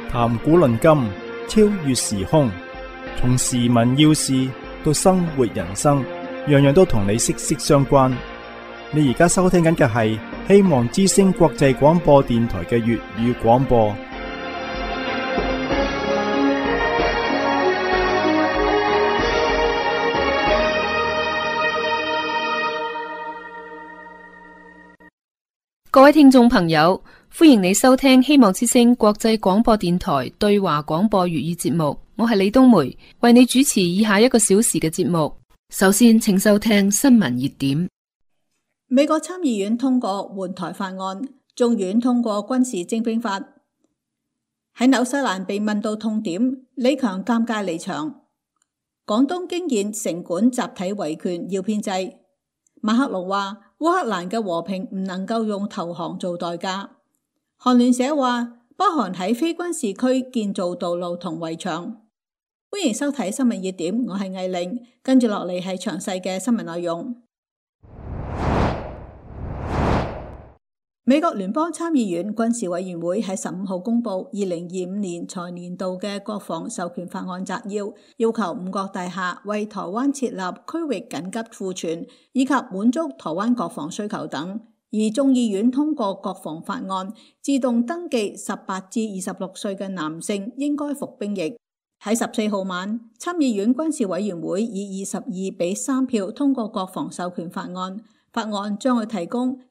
談古論今，超越時空，從時聞要事到生活人生，樣樣都同你息息相關。你而家收聽緊嘅係希望之聲國際廣播電台嘅粵語廣播。 各位聽眾朋友，歡迎你收聽希望之聲國際廣播電台對華廣播粵語節目。我係李冬梅，為你主持以下1個小時嘅節目。首先，請收聽新聞熱點。 美國參議院通過援台法案，眾院通過軍事徵兵法。喺紐西蘭被問到痛點，李強尷尬離場。廣東驚現城管集體維權要編制。馬克龍話烏克蘭嘅和平唔能夠用投降做代價。韓聯社話北韓喺非軍事區建造道路同圍牆。歡迎收睇新聞熱點，我係艾玲，跟住落嚟係詳細嘅新聞內容。美國聯邦參議院軍事委員會喺15號公布2025年財年度嘅國防授權法案摘要，要求5角大廈為台灣設立區域緊急庫存，以及滿足台灣國防需求等。而眾議院通過國防法案，自動登記18至26歲嘅男性應該服兵役。喺14號晚，參議院軍事委員會以22比3票通過國防授權法案。法案將會提供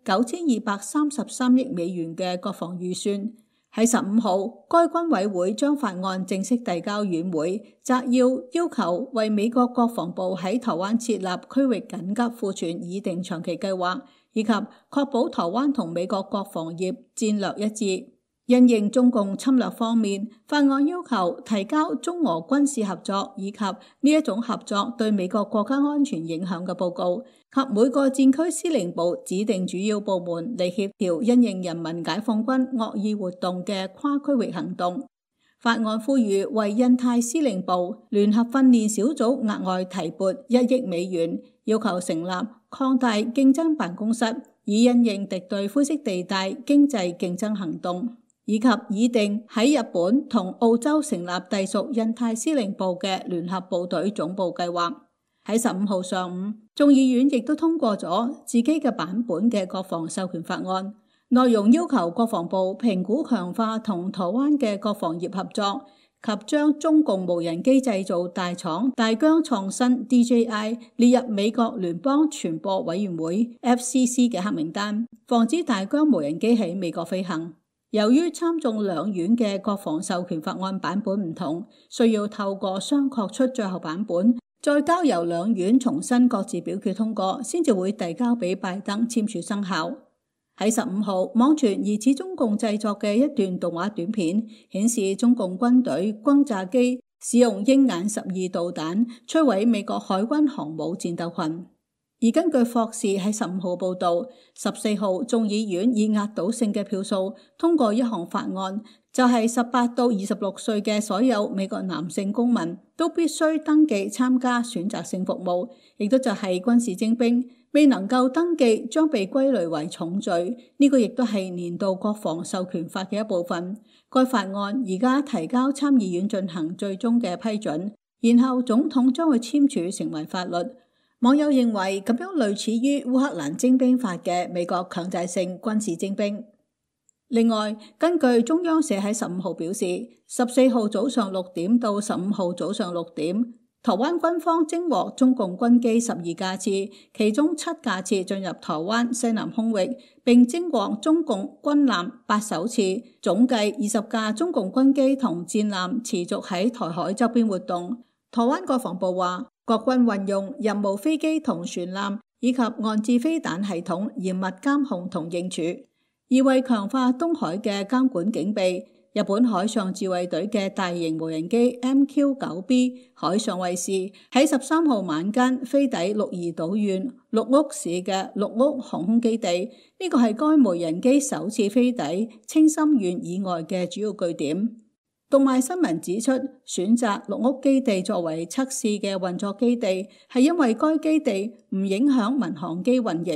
9233億美元嘅國防預算。喺15號，該軍委會將法案正式遞交院會，摘要求為美國國防部喺台灣設立區域緊急庫存擬定長期計劃，以及確保台灣同美國國防業戰略一致。因應中共侵略方面，法案要求提交中俄軍事合作以及呢一種合作對美國國家安全影響嘅報告，及每個戰區司令部指定主要部門嚟協調因應人民解放軍惡意活動嘅跨區域行動。法案呼籲為印太司令部聯合訓練小組額外提撥1億美元，要求成立擴大競爭辦公室，以因應敵對灰色地帶經濟競爭行動，以及擬定喺日本同澳洲成立隸屬印太司令部嘅聯合部隊總部計劃。喺15號上午，眾議院亦都通過咗自己嘅版本嘅國防授權法案，內容要求國防部評估強化同台灣嘅國防業合作，及將中共無人機製造大廠大疆創新 DJI 列入美國聯邦傳播委員會 FCC 嘅黑名單，防止大疆無人機喺美國飛行。由於參眾兩院嘅國防授權法案版本唔同，需要透過商確出最後版本，再交由兩院重新各自表決通過，先至會遞交俾拜登簽署生效。喺15號，網傳疑似中共製作嘅一段動畫短片，顯示中共軍隊轟炸機使用鷹眼12導彈摧毀美國海軍航母戰鬥群。而根據霍士喺15號報道，14號眾議院以壓倒性嘅票數通過一項法案，就係18到26歲嘅所有美國男性公民都必須登記參加選擇性服務，亦都就係軍事徵兵。未能夠登記將被歸類為重罪，呢個亦都係年度國防授權法嘅一部分。該法案而家提交參議院進行最終嘅批准，然後總統將會簽署成為法律。網友認為咁樣類似於烏克蘭徵兵法嘅美國強制性軍事徵兵。另外，根據中央社喺15號表示，14號早上6點到15號早上6點，台灣軍方偵獲中共軍機12架次，其中7架次進入台灣西南空域，並偵獲中共軍艦8艘次，總計20架中共軍機同戰艦持續喺台海周邊活動。台灣國防部話，國軍運用任務飛機同船艦以及岸置飛彈系統嚴密監控同應處。而為強化東海嘅監管警備，日本海上自衛隊嘅大型無人機 MQ-9B 海上衛士喺13號晚間飛抵鹿兒島縣鹿屋市嘅鹿屋航空基地，呢個係該無人機首次飛抵青森縣以外嘅主要據點。讀賣新聞指出，選擇鹿屋基地作為測試嘅運作基地，係因為該基地唔影響民航機運營，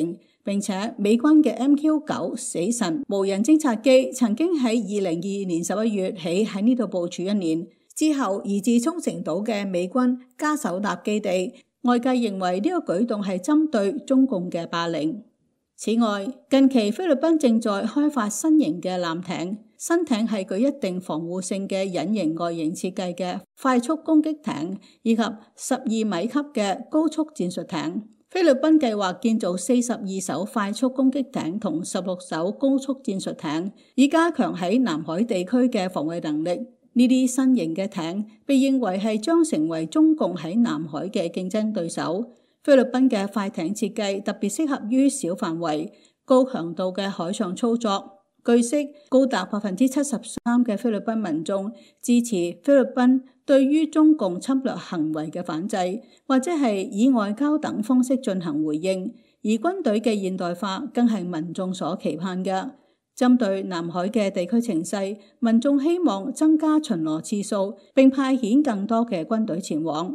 並且美軍嘅 MQ-9 死神無人偵察機曾經喺2022年11月起喺呢度部署1年，之後移至沖繩島嘅美軍加手納基地。外界認為呢個舉動係針對中共嘅霸凌。此外，近期菲律賓正在開發新型嘅艦艇，新艇係具一定防護性嘅隱形外形設計嘅快速攻擊艇，以及12米級嘅高速戰術艇。菲律賓計劃建造42艘快速攻擊艇同16艘高速戰術艇，以加強喺南海地區嘅防衛能力。呢啲新型嘅艇被認為係將成為中共喺南海嘅競爭對手。菲律賓嘅快艇設計特別適合於小範圍、高強度嘅海上操作。據悉，高達73%嘅菲律賓民眾支持菲律賓對於中共侵略行為嘅反制，或者係以外交等方式進行回應。而軍隊嘅現代化更係民眾所期盼嘅。針對南海嘅地區情勢，民眾希望增加巡邏次數，並派遣更多嘅軍隊前往。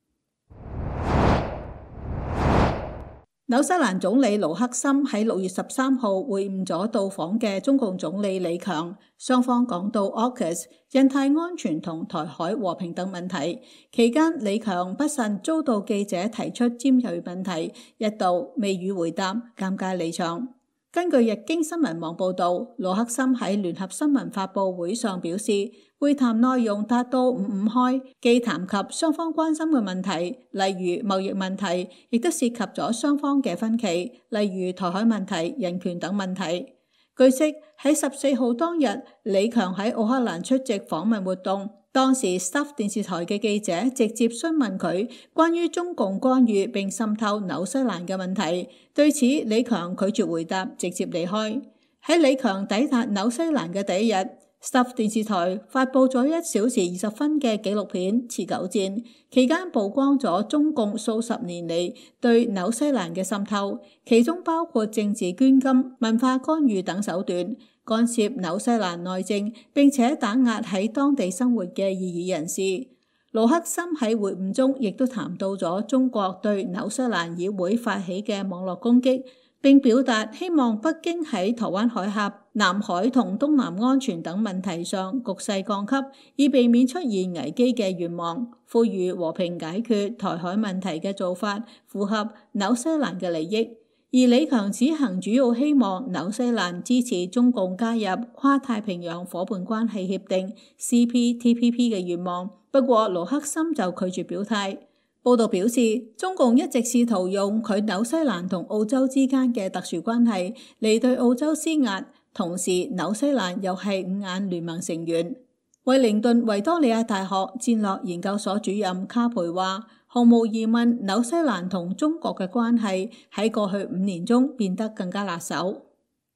紐西蘭總理盧克森喺6月13號會晤咗到訪嘅中共總理李強，雙方講到 AUKUS、印太安全同台海和平等問題。期間，李強不慎遭到記者提出尖銳問題，一度未予回答，尷尬離場。根據日經新聞網報導，盧克森喺聯合新聞發佈會上表示，會談內容達到五五開，既談及雙方關心嘅問題，例如貿易問題，亦都涉及咗雙方嘅分歧，例如台海問題、人權等問題。據悉，喺14號當日，李強喺奧克蘭出席訪問活動。當時 Stuff 電視台嘅記者直接詢問佢關於中共干預並滲透紐西蘭嘅問題，對此李強拒絕回答，直接離開。喺李強抵達紐西蘭嘅第一日，Stuff 電視台發佈咗1小時20分嘅紀錄片《持久戰》，期間曝光咗中共數十年嚟對紐西蘭嘅滲透，其中包括政治捐金、文化干預等手段，干涉紐西蘭內政，並且打壓喺當地生活嘅異議人士。盧克森喺會晤中亦都談到咗中國對紐西蘭議會發起嘅網絡攻擊，並表達希望北京喺台灣海峽、南海同東南安全等問題上局勢降級，以避免出現危機嘅願望，呼籲和平解決台海問題嘅做法符合紐西蘭嘅利益。而李強此行主要希望紐西蘭支持中共加入跨太平洋夥伴關係協定 CPTPP 嘅願望，不過盧克森就拒絕表態。報道表示，中共一直試圖用佢紐西蘭同澳洲之間嘅特殊關係嚟對澳洲施壓，同時紐西蘭又係五眼聯盟成員。惠靈頓維多利亞大學戰略研究所主任卡培話，毫無疑問，紐西蘭同中國嘅關係喺過去5年中變得更加辣手。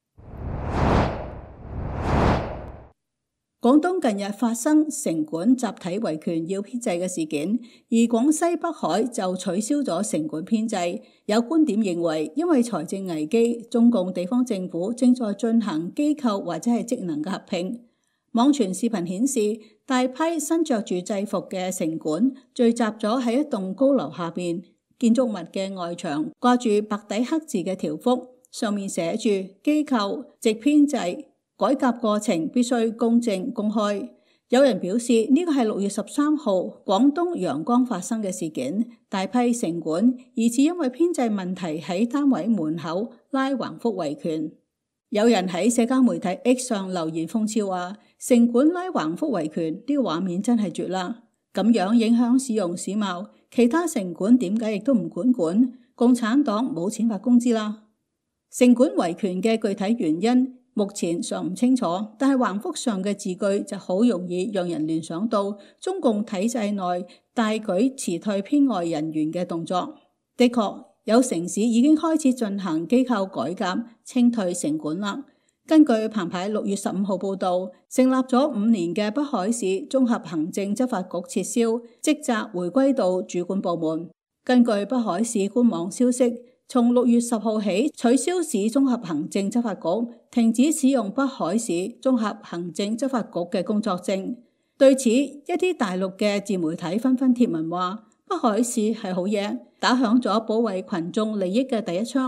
廣東近日發生城管集體維權要編制嘅事件，而廣西北海就取消咗城管編制。有觀點認為，因為財政危機，中共地方政府正在進行機構或者係職能嘅合併。網傳視頻顯示，大批身着住制服嘅城管聚集咗喺一棟高樓下邊，建築物嘅外牆掛住白底黑字嘅條幅，上面寫住機構直編制，改革過程必須公正公開。有人表示呢個係6月13號廣東陽江發生嘅事件，大批城管疑似因為編制問題喺單位門口拉橫幅維權。有人喺社交媒體 X 上留言諷刺話，城管拉橫幅維權呢個畫面真係絕啦，咁樣影響市容市貌，其他城管點解亦都唔管？共產黨冇錢發工資啦。城管維權嘅具體原因目前尚唔清楚，但係橫幅上嘅字句就好容易讓人聯想到中共體制內大舉辭退編外人員嘅動作。的確，有城市已經開始進行機構改革，清退城管啦。根據澎湃6月15號報導，成立咗5年嘅北海市綜合行政執法局撤銷，職責回歸到主管部門。根據北海市官網消息，從6月10號起取消市綜合行政執法局，停止使用北海市綜合行政執法局嘅工作證。對此，一啲大陸嘅自媒體紛紛貼文話，北海市係好嘢，打響咗保衛群眾利益嘅第一槍。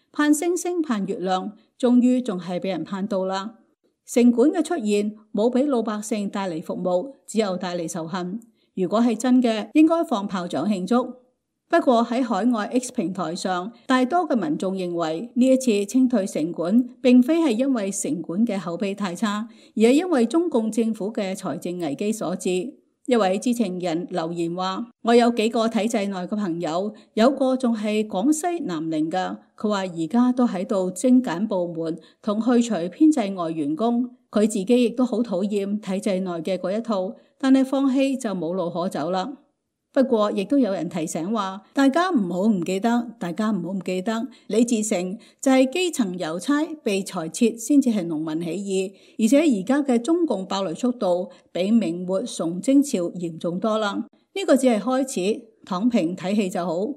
盼星星盼月亮，終於仲係俾人盼到啦。城管嘅出現冇俾老百姓帶嚟服務，只有帶嚟仇恨。如果係真嘅，應該放炮仗慶祝。不過喺海外 X 平台上，大多嘅民眾認為呢一次清退城管並非係因為城管嘅口碑太差，而係因為中共政府嘅財政危機所致。一位知情人留言話：我有幾個體制內嘅朋友，有個仲係廣西南寧㗎，佢話而家都喺度精簡部門同去除編制外員工。佢自己亦都好討厭體制內嘅嗰一套，但係放棄就冇路可走啦。不過亦都有人提醒話，大家唔好唔記得，李自成就係基層郵差被裁撤先至係農民起義，而且而家嘅中共暴雷速度比明末崇禎朝嚴重多啦。呢個只係開始，躺平睇戲就好。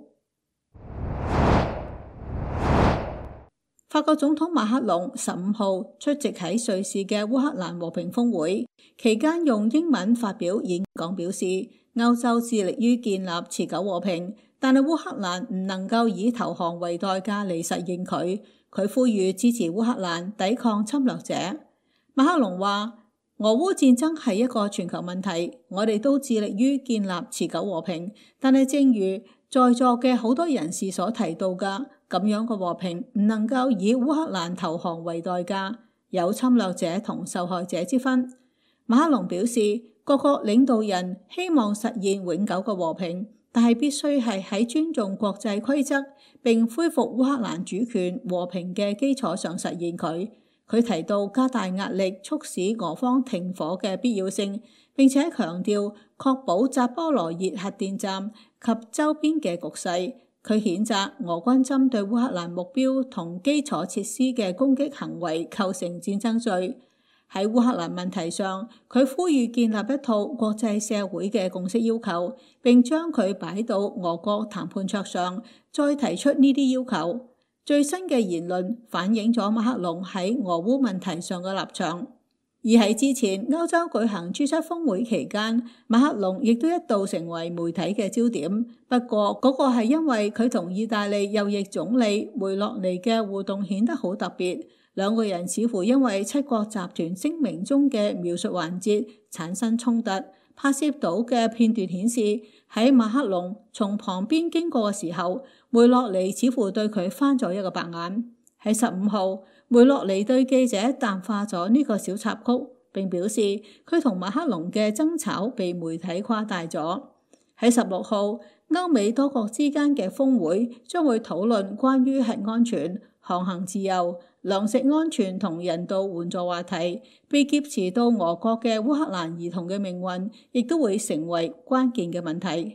法國總統馬克龍15號出席喺瑞士嘅烏克蘭和平峰會期間，用英文發表演講，表示歐洲致力於建立持久和平，但係烏克蘭唔能夠以投降為代價嚟實現佢。佢呼籲支持烏克蘭抵抗侵略者。馬克龍話：俄烏戰爭係一個全球問題，我哋都致力於建立持久和平，但係正如在座嘅好多人士所提到嘅，咁樣嘅和平唔能夠以烏克蘭投降為代價，有侵略者同受害者之分。馬克龍表示，各國領導人希望實現永久嘅和平，但係必須係喺尊重國際規則並恢復烏克蘭主權和平嘅基礎上實現佢。佢提到加大壓力促使俄方停火嘅必要性，並且強調確保扎波羅熱核電站及周邊嘅局勢。佢譴責俄軍針對烏克蘭目標同基礎設施嘅攻擊行為構成戰爭罪。喺烏克蘭問題上，佢呼籲建立一套國際社會嘅共識要求，並將佢擺到俄國談判桌上，再提出呢啲要求。最新嘅言論反映咗馬克龍喺俄烏問題上嘅立場。而喺之前歐洲舉行 G7 峰會期間，馬克龍亦都一度成為媒體嘅焦點。不過嗰個係因為佢同意大利右翼總理梅洛尼嘅互動顯得好特別。兩個人似乎因為七國集團聲明中嘅描述環節產生衝突。拍攝到嘅片段顯示，喺馬克龍從旁邊經過嘅時候，梅洛尼似乎對佢翻咗一個白眼。喺15號，梅洛尼對記者淡化咗呢個小插曲，並表示佢同馬克龍嘅爭吵被媒體誇大咗。喺16號，歐美多國之間嘅峰會將會討論關於核安全、航行自由、糧食安全同人道援助話題。被劫持到俄國嘅烏克蘭兒童嘅命運，亦都會成為關鍵嘅問題。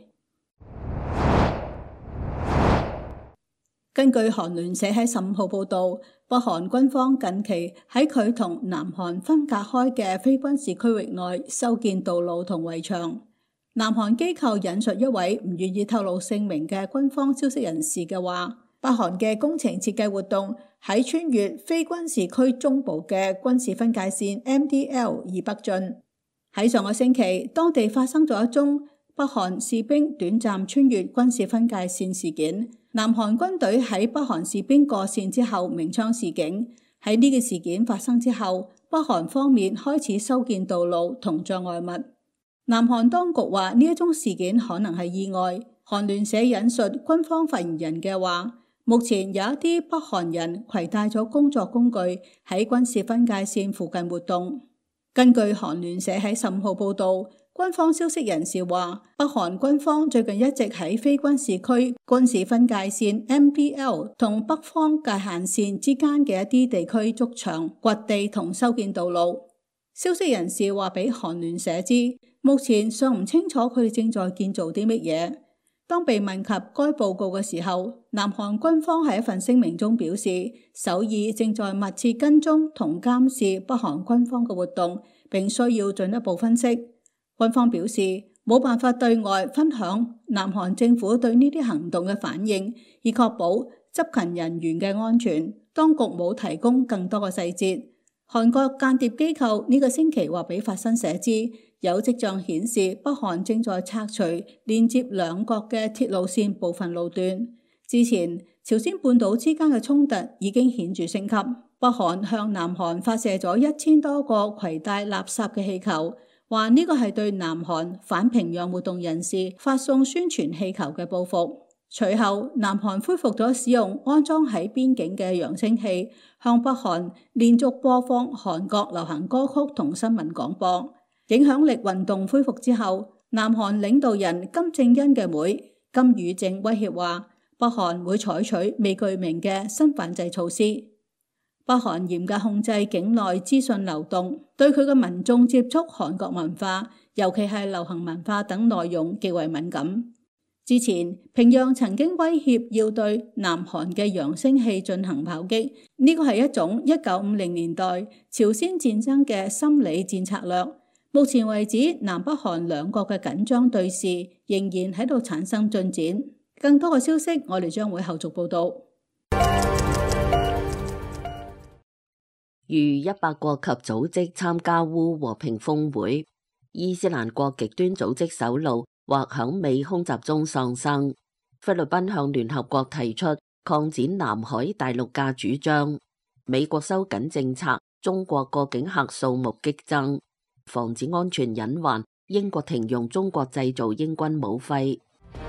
根據韓聯社喺15號報導，北韓軍方近期喺佢同南韓分隔開嘅非軍事區域內修建道路同圍牆。南韓機構引述一位唔願意透露姓名嘅軍方消息人士嘅話，北韓嘅工程設計活動喺穿越非軍事區中部嘅軍事分界線 MDL 而北進。喺上個星期，當地發生咗一宗北韓士兵短暫穿越軍事分界線事件。南韓軍隊喺北韓士兵過線之後鳴槍示警。喺呢個事件發生之後，北韓方面開始修建道路同障礙物。南韓當局話呢一宗事件可能係意外。韓聯社引述軍方發言人嘅話，目前有一啲北韓人攜帶咗工作工具喺軍事分界線附近活動。根據韓聯社喺15號報導，軍方消息人士話，北韓軍方最近一直喺非軍事區軍事分界線 MDL 同北方界限線之間嘅一啲地區築牆、掘地同修建道路。消息人士話俾韓聯社知，目前尚唔清楚佢哋正在建造啲乜嘢。當被問及該報告嘅時候，南韓軍方喺一份聲明中表示，首爾正在密切跟蹤同監視北韓軍方嘅活動，並需要進一步分析。軍方表示冇辦法對外分享南韓政府對呢啲行動嘅反應，以確保執勤人員嘅安全。當局冇提供更多嘅細節。韓國間諜機構呢個星期話俾法新社知，有跡象顯示北韓正在拆除連接兩國嘅鐵路線部分路段。之前朝鮮半島之間嘅衝突已經顯著升級，北韓向南韓發射咗1000多個攜帶垃圾嘅氣球，話呢個係對南韓反平壤活動人士發送宣傳氣球嘅報復。隨後，南韓恢復咗使用安裝喺邊境嘅揚聲器，向北韓連續播放韓國流行歌曲同新聞廣播。影響力運動恢復之後，南韓領導人金正恩嘅妹金與正威脅話，北韓會採取未具名嘅新反制措施。北韓嚴格控制境內資訊流動，對佢嘅民眾接觸韓國文化，尤其係流行文化等內容極為敏感。之前，平壤曾經威脅要對南韓嘅揚聲器進行炮擊，呢個係一種1950年代朝鮮戰爭嘅心理戰策略。目前為止，南北韓兩國嘅緊張對峙仍然喺度產生進展。更多嘅消息，我哋將會後續報道。 逾100國及組織參加烏和平峰會，伊斯蘭國極端組織首腦或響美空襲中喪生。菲律賓向聯合國提出擴展南海大陸架主張。美國收緊政策，中國過境客數目激增。防止安全隱患，英國停用中國製造英軍武徽。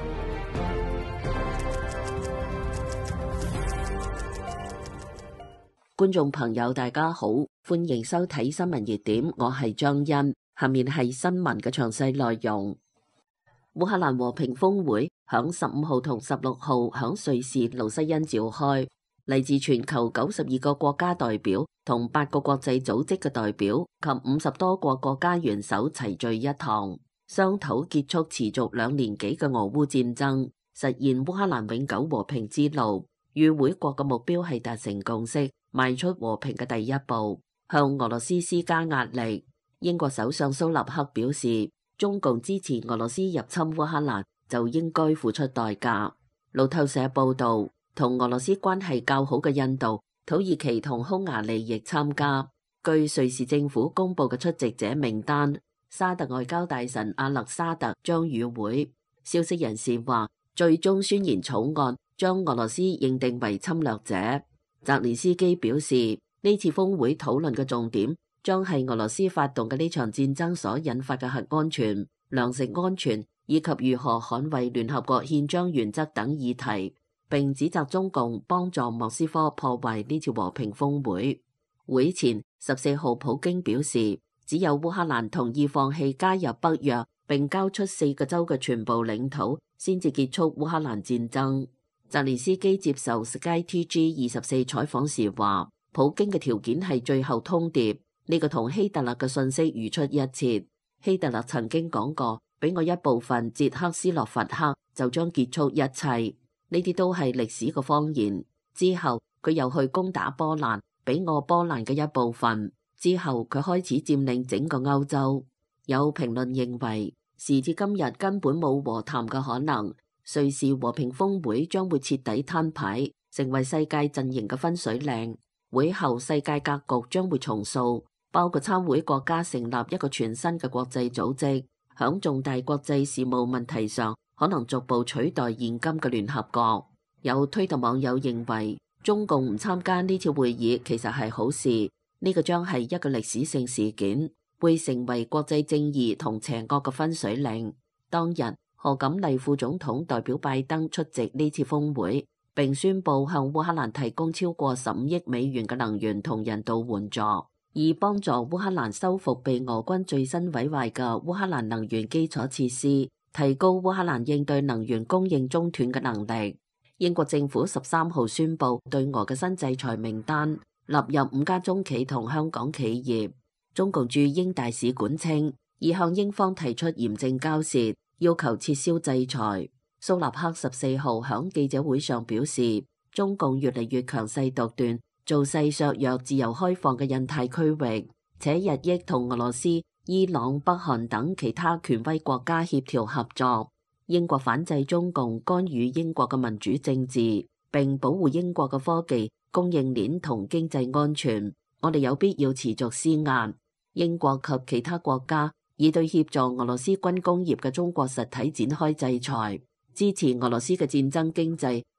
觀眾朋友大家好，歡迎收睇新聞熱點，我係張欣。下面係新聞嘅詳細內容。烏克蘭和平峰會響15號同16號響瑞士盧西恩召開，嚟自全球92個國家代表同8個國際組織嘅代表及50多個國家元首齊聚一堂，商討結束持續2年幾嘅俄烏戰爭，實現烏克蘭永久和平之路。與會國嘅目標係達成共識，邁出和平嘅第一步，向俄羅斯施加壓力。英國首相蘇納克表示，中共支持俄羅斯入侵烏克蘭就應該付出代價。路透社報道，同俄羅斯關係較好嘅印度、土耳其同匈牙利亦參加。據瑞士政府公布嘅出席者名單，沙特外交大臣阿勒沙特將與會。消息人士話，最終宣言草案將俄羅斯認定為侵略者。澤連斯基表示，呢次峰會討論嘅重點將係俄羅斯發動嘅呢場戰爭所引發嘅核安全、糧食安全以及如何捍衛聯合國憲章原則等議題，並指責中共幫助莫斯科破壞呢次和平峰會。會前14號，普京表示，只有烏克蘭同意放棄加入北約並交出4個州嘅全部領土，先至結束烏克蘭戰爭。澤連斯基接受 Sky TG24 採訪時話，普京嘅條件係最後通牒，呢個同希特勒嘅信息如出一轍。希特勒曾經講過，俾我一部分捷克斯洛伐克就將結束一切，呢啲都係歷史嘅謊言。之後佢又去攻打波蘭，俾我波蘭嘅一部分。之後佢開始佔領整個歐洲。有評論認為，時至今日根本冇和談嘅可能。瑞士和平峰會將會徹底攤牌，成為世界陣營嘅分水嶺。會後世界格局將會重塑，包括參會國家成立一個全新嘅國際組織，響重大國際事務問題上可能逐步取代現今嘅聯合國。有推特網友認為，中共唔參加呢次會議其實係好事，呢個將係一個歷史性事件，會成為國際正義同邪惡嘅分水嶺。當日，賀錦麗副總統代表拜登出席呢次峰會，並宣布向烏克蘭提供超過15億美元嘅能源同人道援助，以幫助烏克蘭修復被俄軍最新毀壞嘅烏克蘭能源基礎設施，提高烏克蘭應對能源供應中斷嘅能力。英國政府13號宣布對俄嘅新制裁名單納入5家中企同香港企業。中共駐英大使館稱，已向英方提出嚴正交涉，要求撤銷制裁。蘇納克14號響記者會上表示，中共越嚟越強勢獨斷，造勢削弱自由開放嘅印太區域，且日益同俄羅斯、伊朗、北韓等其他權威國家協調合作。英國反制中共干預英國嘅民主政治，並保護英國嘅科技、供應鏈同經濟安全。我哋有必要持續施壓。英國及其他國家已對協助俄羅斯軍工業嘅中國實體展開制裁，支持俄羅斯嘅戰爭經濟，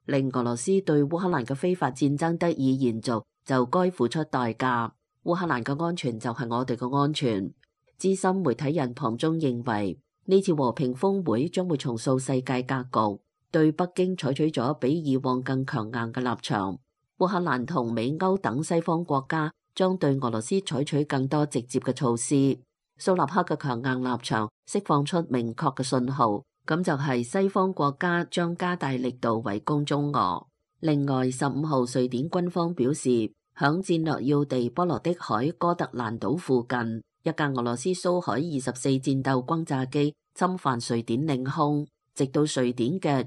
令俄羅斯對烏克蘭嘅非法戰爭得以延續，就該付出代價。烏克蘭嘅安全就係我哋嘅安全。資深媒體人龐中認為，呢次和平峰會將會重塑世界格局，對北京採取咗比以往更強硬嘅立場。烏克蘭同美歐等西方國家將對俄羅斯採取更多直接嘅措施。蘇納克嘅強硬立場釋放出明確嘅信號，咁就係西方國家將加大力度圍攻中俄。另外，15號瑞典軍方表示，響戰略要地波羅的海哥德蘭島附近，一架俄羅斯蘇海24戰鬥轟炸機侵犯瑞典領空，直到瑞典嘅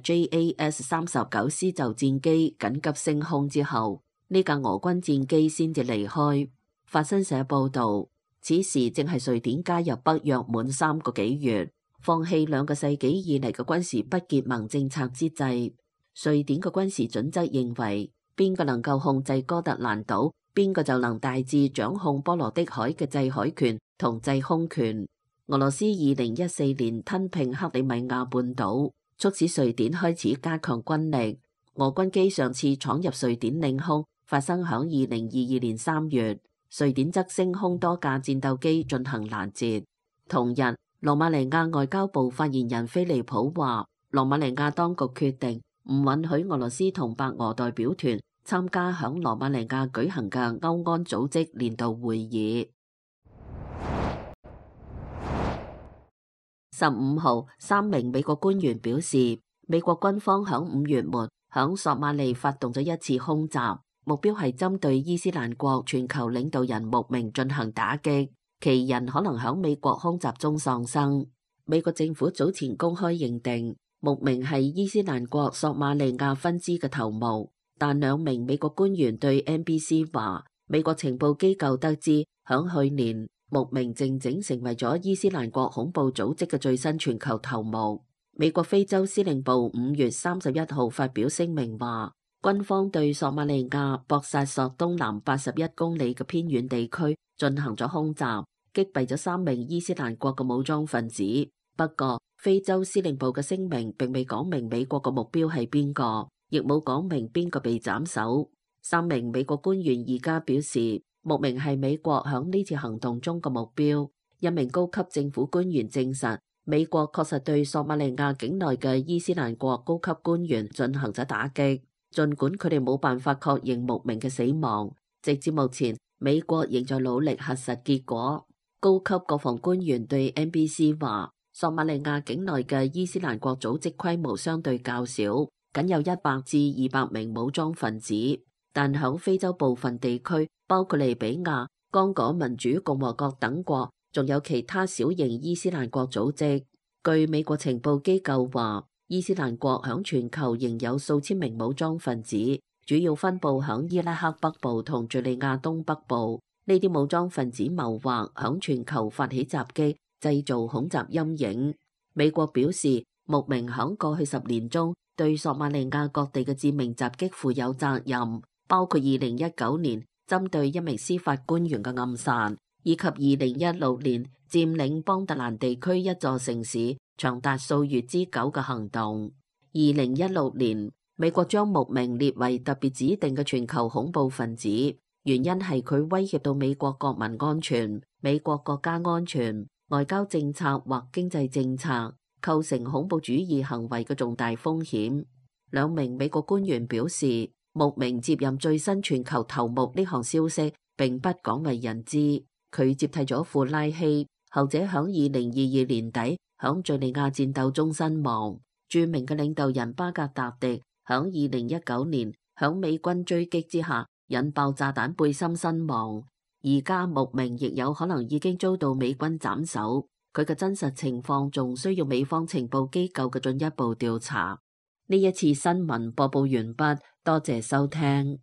JAS-39 施就戰機緊急升空之後，呢架俄軍戰機先至離開。法新社報道，此時正係瑞典加入北約滿3個幾月，放棄2個世紀以嚟嘅軍事不結盟政策之際。瑞典嘅軍事準則認為，邊個能夠控制哥德蘭島，邊個就能大致掌控波羅的海嘅制海權同制空權。俄羅斯2014年吞併克里米亞半島，促使瑞典開始加強軍力。俄軍機上次闖入瑞典領空發生響2022年3月，瑞典則升空多架戰鬥機進行攔截。同日，羅馬尼亞外交部發言人菲利普話，羅馬尼亞當局決定唔允許俄羅斯同白俄代表團參加響羅馬尼亞舉行嘅歐安組織年度會議。15號，3名美國官員表示，美國軍方響5月末響索馬利發動咗一次空襲，目標係針對伊斯蘭國全球領導人穆明進行打擊，其人可能響美國空襲中喪生。美國政府早前公開認定穆明係伊斯蘭國索馬利亞分支嘅頭目，但2名美國官員對 NBC 話，美國情報機構得知，響去年穆明靜靜成為咗伊斯蘭國恐怖組織嘅最新全球頭目。美國非洲司令部5月31號發表聲明話，軍方對索馬利亞博薩索東南81公里嘅偏遠地區進行咗空襲，擊斃咗3名伊斯蘭國嘅武裝分子。不過，非洲司令部嘅聲明並未講明美國嘅目標係邊個，亦冇講明邊個被斬首。3名美國官員而家表示，穆明係美國響呢次行動中嘅目標。一名高級政府官員證實，美國確實對索馬利亞境內嘅伊斯蘭國高級官員進行咗打擊，儘管佢哋冇辦法確認穆明嘅死亡。直至目前，美國仍在努力核實結果。高級國防官員對 NBC 話，索馬利亞境內嘅伊斯蘭國組織規模相對較少，僅有100至200名武裝分子。但響非洲部分地區，包括利比亞、剛果民主共和國等國，仲有其他小型伊斯蘭國組織。據美國情報機構話，伊斯蘭國響全球仍有數千名武裝分子，主要分佈響伊拉克北部同敘利亞東北部。呢啲武裝分子謀劃響全球發起襲擊，製造恐襲陰影。美國表示，穆明響過去10年中對索馬利亞各地嘅致命襲擊負有責任，包括2019年針對一名司法官員嘅暗殺，以及2016年佔領邦特蘭地區一座城市長達數月之久嘅行動。2016年，美國將穆明列為特別指定嘅全球恐怖分子，原因係佢威脅到美國國民安全、美國國家安全、外交政策或經濟政策，構成恐怖主義行為嘅重大風險。2名美國官員表示，穆明接任最新全球頭目呢項消息並不廣為人知。佢接替咗庫拉希，後者響2022年底響敘利亞戰鬥中身亡。著名嘅領導人巴格達迪響2019年響美軍追擊之下引爆炸彈背心身亡。而家穆明亦有可能已經遭到美軍斬首，佢嘅真實情況仲需要美方情報機構嘅進一步調查。呢一次新聞播報完畢，多謝收聽。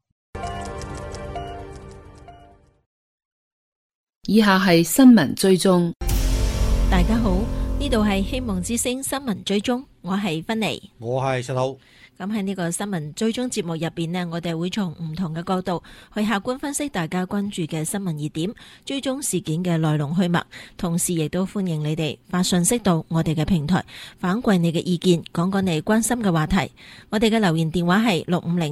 以下係新聞追蹤。 大家好，呢度係希望之聲新聞追蹤，我係芬妮， 我係石頭。 咁喺呢個新聞追蹤節目入邊呢，我哋會從唔同嘅角度去客觀分析大家關注嘅新聞熱點，追蹤事件嘅來龍去脈，同時亦都歡迎你哋發信息到我哋嘅平台，反饋你嘅意見，講講你關心嘅話題。我哋嘅留言電話係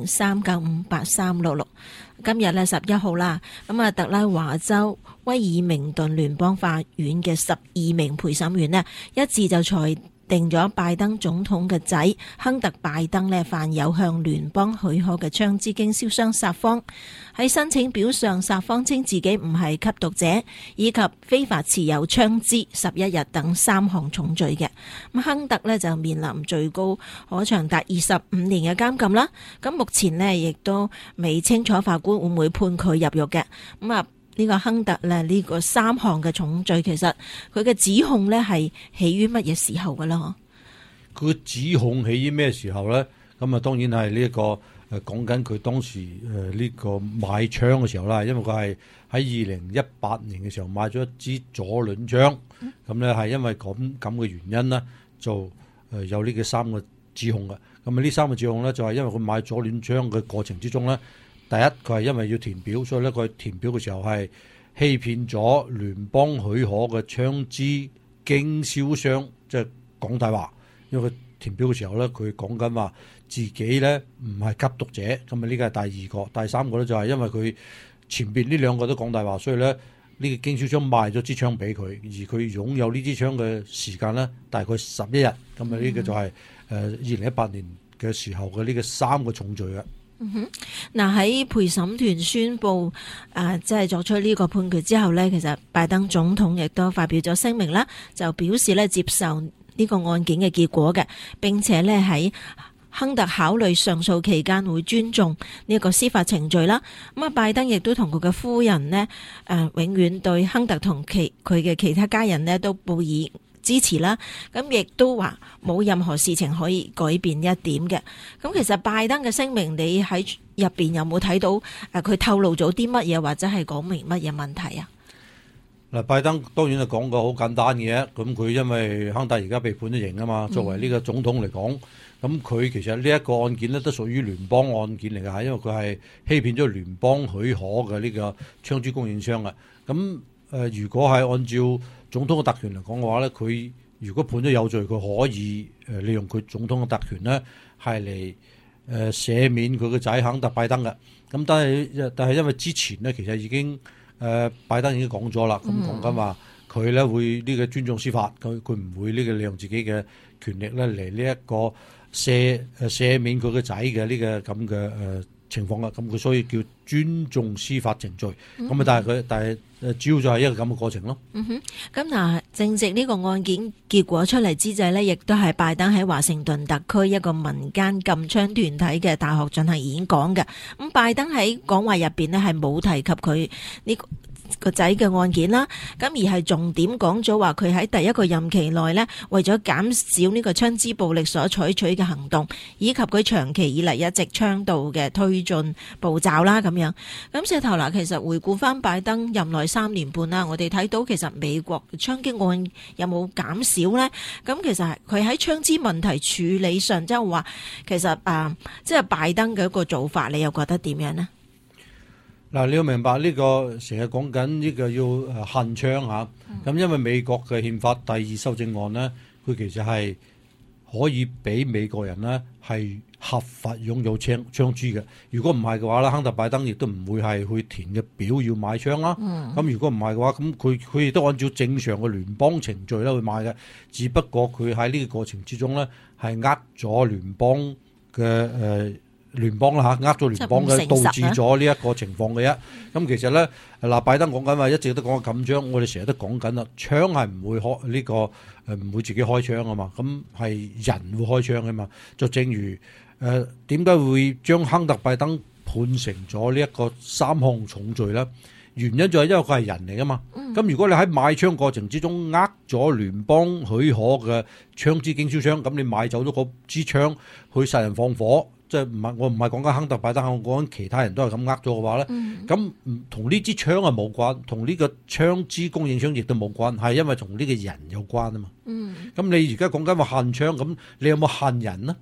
650-395-8366。今日呢11號啦，咁啊特拉華州威爾明頓聯邦法院嘅12名陪審員呢，一致就裁定咗拜登總統嘅仔亨特拜登呢犯有向聯邦許可嘅槍支經銷商撒謊。喺申請表上，撒謊稱自己唔係吸毒者，以及非法持有槍支11日等3項重罪嘅。咁亨特呢就面臨最高可長達25年嘅監禁啦。咁目前呢亦都未清楚法官會唔會判佢入獄嘅。咁啊呢個亨特呢，呢個3項嘅重罪，其實佢嘅指控呢係起於乜嘢時候噶啦？ 佢指控起於咩時候咧？咁啊，當然係呢一個講緊佢當時呢個買槍嘅時候啦，因為佢係喺2018年嘅時候買咗一支左輪槍，咁咧係因為咁嘅原因呢，就有呢個3個指控嘅。咁啊，呢3個指控咧就係因為佢買左輪槍嘅過程之中咧。第一，佢係因為要填表，所以咧佢填表嘅時候係欺騙咗聯邦許可嘅槍支經銷商，即係講大話。因為佢填表嘅時候咧，佢講緊話自己咧唔係吸毒者，咁啊呢個係第2個。第3個咧就係因為佢前邊呢2個都講大話，所以咧呢個經銷商賣咗支槍俾佢，而佢擁有呢支槍嘅時間咧大概11日。咁啊呢個就係2018年嘅時候嘅呢個3個重罪嘅。 嗱喺陪審團宣布即係作出呢個判決之後呢，其實拜登總統亦都發表咗聲明啦，就表示呢接受呢個案件嘅結果嘅，並且呢喺亨特考慮上訴期間會尊重呢個司法程序啦。咁啊，拜登亦都同佢嘅夫人呢永遠對亨特同佢嘅其他家人呢都報以支持啦，咁亦都話冇任何事情可以改變一點嘅。咁其實拜登嘅聲明，你喺入邊有冇睇到佢透露咗啲乜嘢，或者係講明乜嘢問題啊？ 嗱，拜登當然係講個好簡單嘅，咁佢因為亨特而家被判咗刑啊嘛，作為呢個總統嚟講，咁佢其實呢一個案件咧都屬於聯邦案件嚟㗎，因為佢係欺騙咗聯邦許可嘅呢個槍支供應商啊。咁如果係按照總統嘅特權嚟講嘅話咧，佢如果判咗有罪，佢可以利用佢總統嘅特權咧，係嚟赦免佢個仔亨特拜登嘅。咁但係因為之前咧，其實已經拜登已經講咗啦，咁講緊話佢咧會呢個尊重司法，佢唔會呢個利用自己嘅權力咧嚟呢一個赦免佢個仔嘅呢個咁嘅情況啦。咁佢所以叫尊重司法程序。咁但係主要就係一個咁嘅過程咯。 咁嗱，正值呢個案件結果出嚟之際呢，亦都係拜登喺華盛頓特區一個民間禁槍團體嘅大學進行演講嘅。咁拜登喺講話入邊呢，係冇提及佢呢個仔嘅案件啦，咁而係重點講咗話佢喺第一個任期內呢，為咗減少呢個槍支暴力所採取嘅行動，以及佢長期以嚟一直倡導嘅推進步驟啦咁樣。咁石頭嗱，其實回顧翻拜登任內3年半啦，我哋睇到其實美國槍擊案有冇減少呢？咁其實佢喺槍支問題處理上，即係話其實即係拜登嘅一個做法，你又覺得點樣呢？ 嗱，你要明白呢個成日講緊呢個要限槍嚇，咁因為美國嘅憲法第2修正案呢，佢其實係可以俾美國人呢係合法擁有槍支嘅。如果唔係嘅話咧，亨特拜登亦都唔會係去填嘅表要買槍啦。咁如果唔係嘅話，咁佢亦都按照正常嘅聯邦程序咧去買嘅，只不過佢喺呢個過程之中呢係呃咗聯邦嘅聯邦啦嚇，呃咗聯邦嘅，導致咗呢一個情況嘅啫。咁其實咧，嗱拜登講緊話，一直都講緊禁槍，我哋成日都講緊啦，槍係唔會開呢個唔會自己開槍啊嘛，咁係人會開槍嘅嘛。就正如點解會將亨特拜登判成咗呢一個3項重罪咧？原因就係因為佢係人嚟噶嘛。咁如果你喺買槍過程之中呃咗聯邦許可嘅槍支經銷商，咁你買走咗嗰支槍去殺人放火。即係我唔係講緊亨特拜登，我講緊其他人都係咁呃咗嘅話咧，咁同呢支槍係冇關，同呢個槍支供應商亦都冇關，係因為同呢個人有關啊嘛。咁你而家講緊話限槍，咁你有冇限人呢？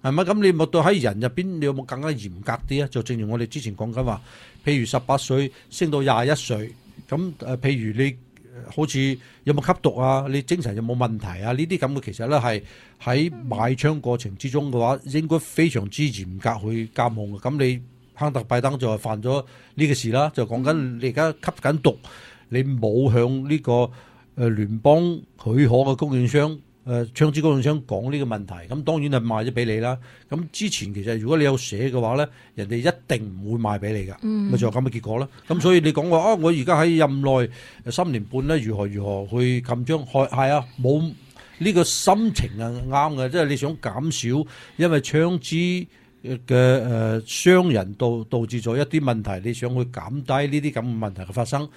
係咪？咁你冇到喺人入邊，你有冇更加嚴格啲啊？就正如我哋之前講緊話，譬如18歲升到21歲，咁譬如你好似有冇吸毒啊？你精神有冇問題啊？呢啲咁嘅其實咧係喺買槍過程之中嘅話，應該非常之嚴格去監控嘅。咁你亨特拜登就係犯咗呢個事啦，就講緊你而家吸緊毒，你冇向呢個聯邦許可嘅供應商槍支供應商講呢個問題，咁當然係賣咗俾你啦。咁之前其實如果你有寫嘅話咧，人哋一定唔會賣俾你㗎，咪就係咁嘅結果啦。咁所以你講話我而家喺任內3年半咧，如何去禁槍，係啊，冇呢個心情係啱嘅，即係你想減少因為槍支嘅傷人導致咗一啲問題，你想去減低呢啲咁嘅問題嘅發生，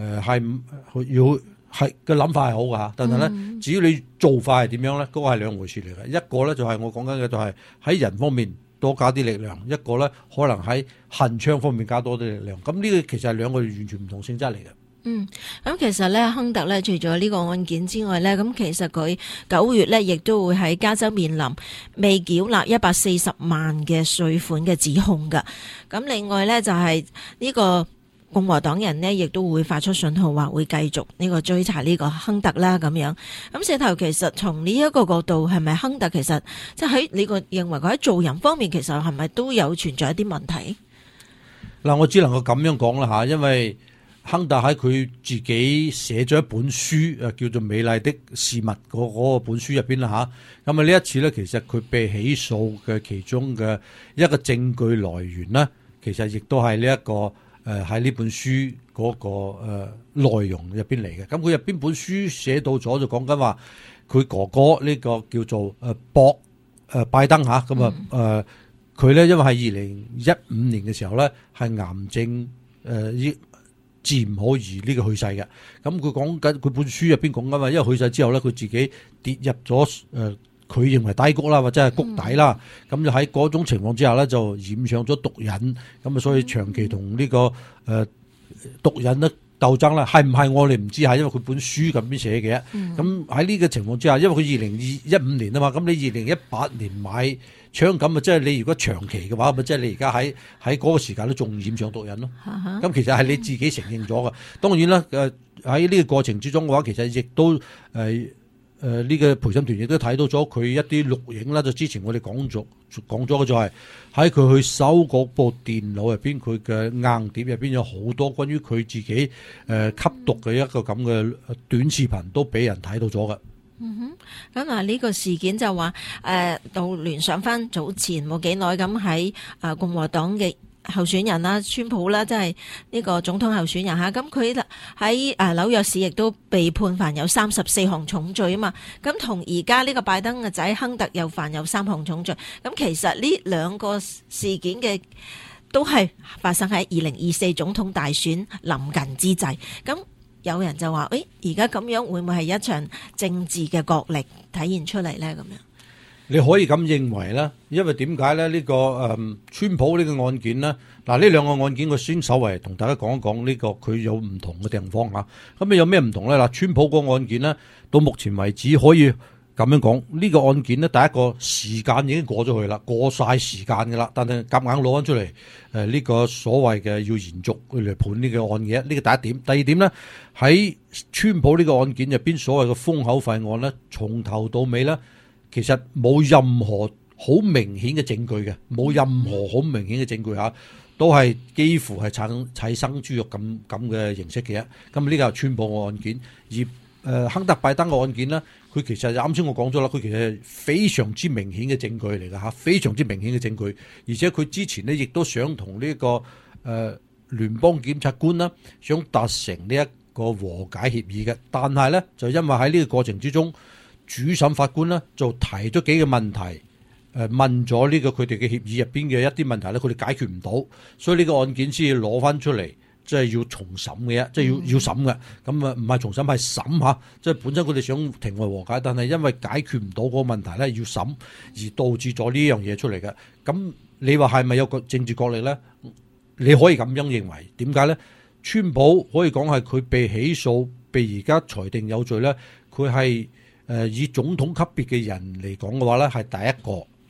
係個諗法係好噶，但係咧，至於你做法係點樣咧，嗰個係兩回事嚟嘅。一個咧就係我講緊嘅，就係喺人方面多加啲力量；一個咧可能喺行槍方面加多啲力量。咁呢個其實係兩個完全唔同性質嚟嘅。 咁其實咧，亨特咧除咗呢個案件之外咧，咁其實佢9月咧亦都會喺加州面臨未繳納140萬嘅稅款嘅指控噶。咁另外咧就係呢個共和黨人呢亦都會發出信號，話會繼續呢個追查呢個亨特啦咁樣。咁石頭其實從呢一個角度，係咪亨特其實即係喺你個認為佢喺做人方面，其實係咪都有存在一啲問題？ 嗱，我只能夠咁樣講啦嚇，因為亨特喺佢自己寫咗一本書，叫做《美麗的事物》嗰本書入邊啦嚇。咁啊呢一次咧，其實佢被起訴嘅其中嘅一個證據來源呢，其實亦都係呢一個。喺呢本書嗰個內容入邊嚟嘅，咁佢入邊本書寫到咗就講緊話，佢哥哥呢個叫做拜登嚇，咁佢咧因為係2015年嘅時候咧係癌症治唔好而呢個去世嘅，咁佢講緊佢本書入邊講緊話，因為去世之後咧佢自己跌入咗佢認為低谷啦，或者係谷底啦，咁就喺嗰種情況之下咧，就染上咗毒癮，咁啊，所以長期同呢個毒癮咧鬥爭啦，係唔係我哋唔知，係因為佢本書咁邊寫嘅。咁喺呢個情況之下，因為佢2015年啊嘛，咁你2018年買槍咁啊，即係你如果長期嘅話，咪即係你而家喺嗰個時間都仲染上毒癮咯。咁其實係你自己承認咗嘅。當然啦，喺呢個過程之中嘅話，其實亦都呢個陪審團亦都睇到咗佢一啲錄影啦，就之前我哋講咗嘅就係喺佢去搜嗰部電腦入邊，佢嘅硬碟入邊有好多關於佢自己吸毒嘅一個咁嘅短視頻都俾人睇到咗嘅。 咁啊呢個事件就話到聯想翻早前冇幾耐咁喺共和黨嘅候選人啦，川普啦，即係呢個總統候選人吓，咁佢喺紐約市亦都被判犯有34項重罪啊嘛，咁同而家呢個拜登嘅仔亨特又犯有3項重罪，咁其實呢兩個事件嘅都係發生喺2024總統大選臨近之際，咁有人就話而家咁樣會唔會係一場政治嘅角力體現出嚟咧？咁樣你可以咁認為啦，因為點解咧？呢個川普呢個案件呢，嗱呢兩個案件我先稍為同大家講一講呢個佢有唔同嘅地方嚇。咁你有咩唔同咧？嗱，川普個案件呢，到目前為止可以咁樣講，呢個案件呢，第一個時間已經過咗去啦，過晒時間㗎啦，但係夾硬攞翻出嚟呢個所謂嘅要延續嚟判呢個案嘅，呢個第一點。第二點呢，喺川普呢個案件入邊所謂嘅封口費案呢，從頭到尾呢，其實冇任何好明顯嘅證據嘅，冇任何好明顯嘅證據嚇，都係幾乎係砌生豬肉咁嘅形式嘅。咁呢個係川普嘅案件，而亨特拜登嘅案件呢，佢其實啱先我講咗啦，佢其實係非常之明顯嘅證據嚟㗎嚇，非常之明顯嘅證據。而且佢之前呢，亦都想同呢個聯邦檢察官啦，想達成呢一個和解協議嘅，但係呢，就因為喺呢個過程之中，主審法官呢就提咗幾個問題，問咗呢個佢哋嘅協議入邊嘅一啲問題咧，佢哋解決唔到，所以呢個案件先至攞翻出嚟，即係要重審嘅，即係要審嘅。咁啊唔係重審係審嚇，即係本身佢哋想庭外和解，但係因為解決唔到嗰個問題咧，要審而導致咗呢樣嘢出嚟嘅。咁你話係咪有個政治角力咧？你可以咁樣認為，點解咧？川普可以講係佢被起訴，被而家裁定有罪咧，佢係以總統級別嘅人嚟講嘅話咧，係第一個。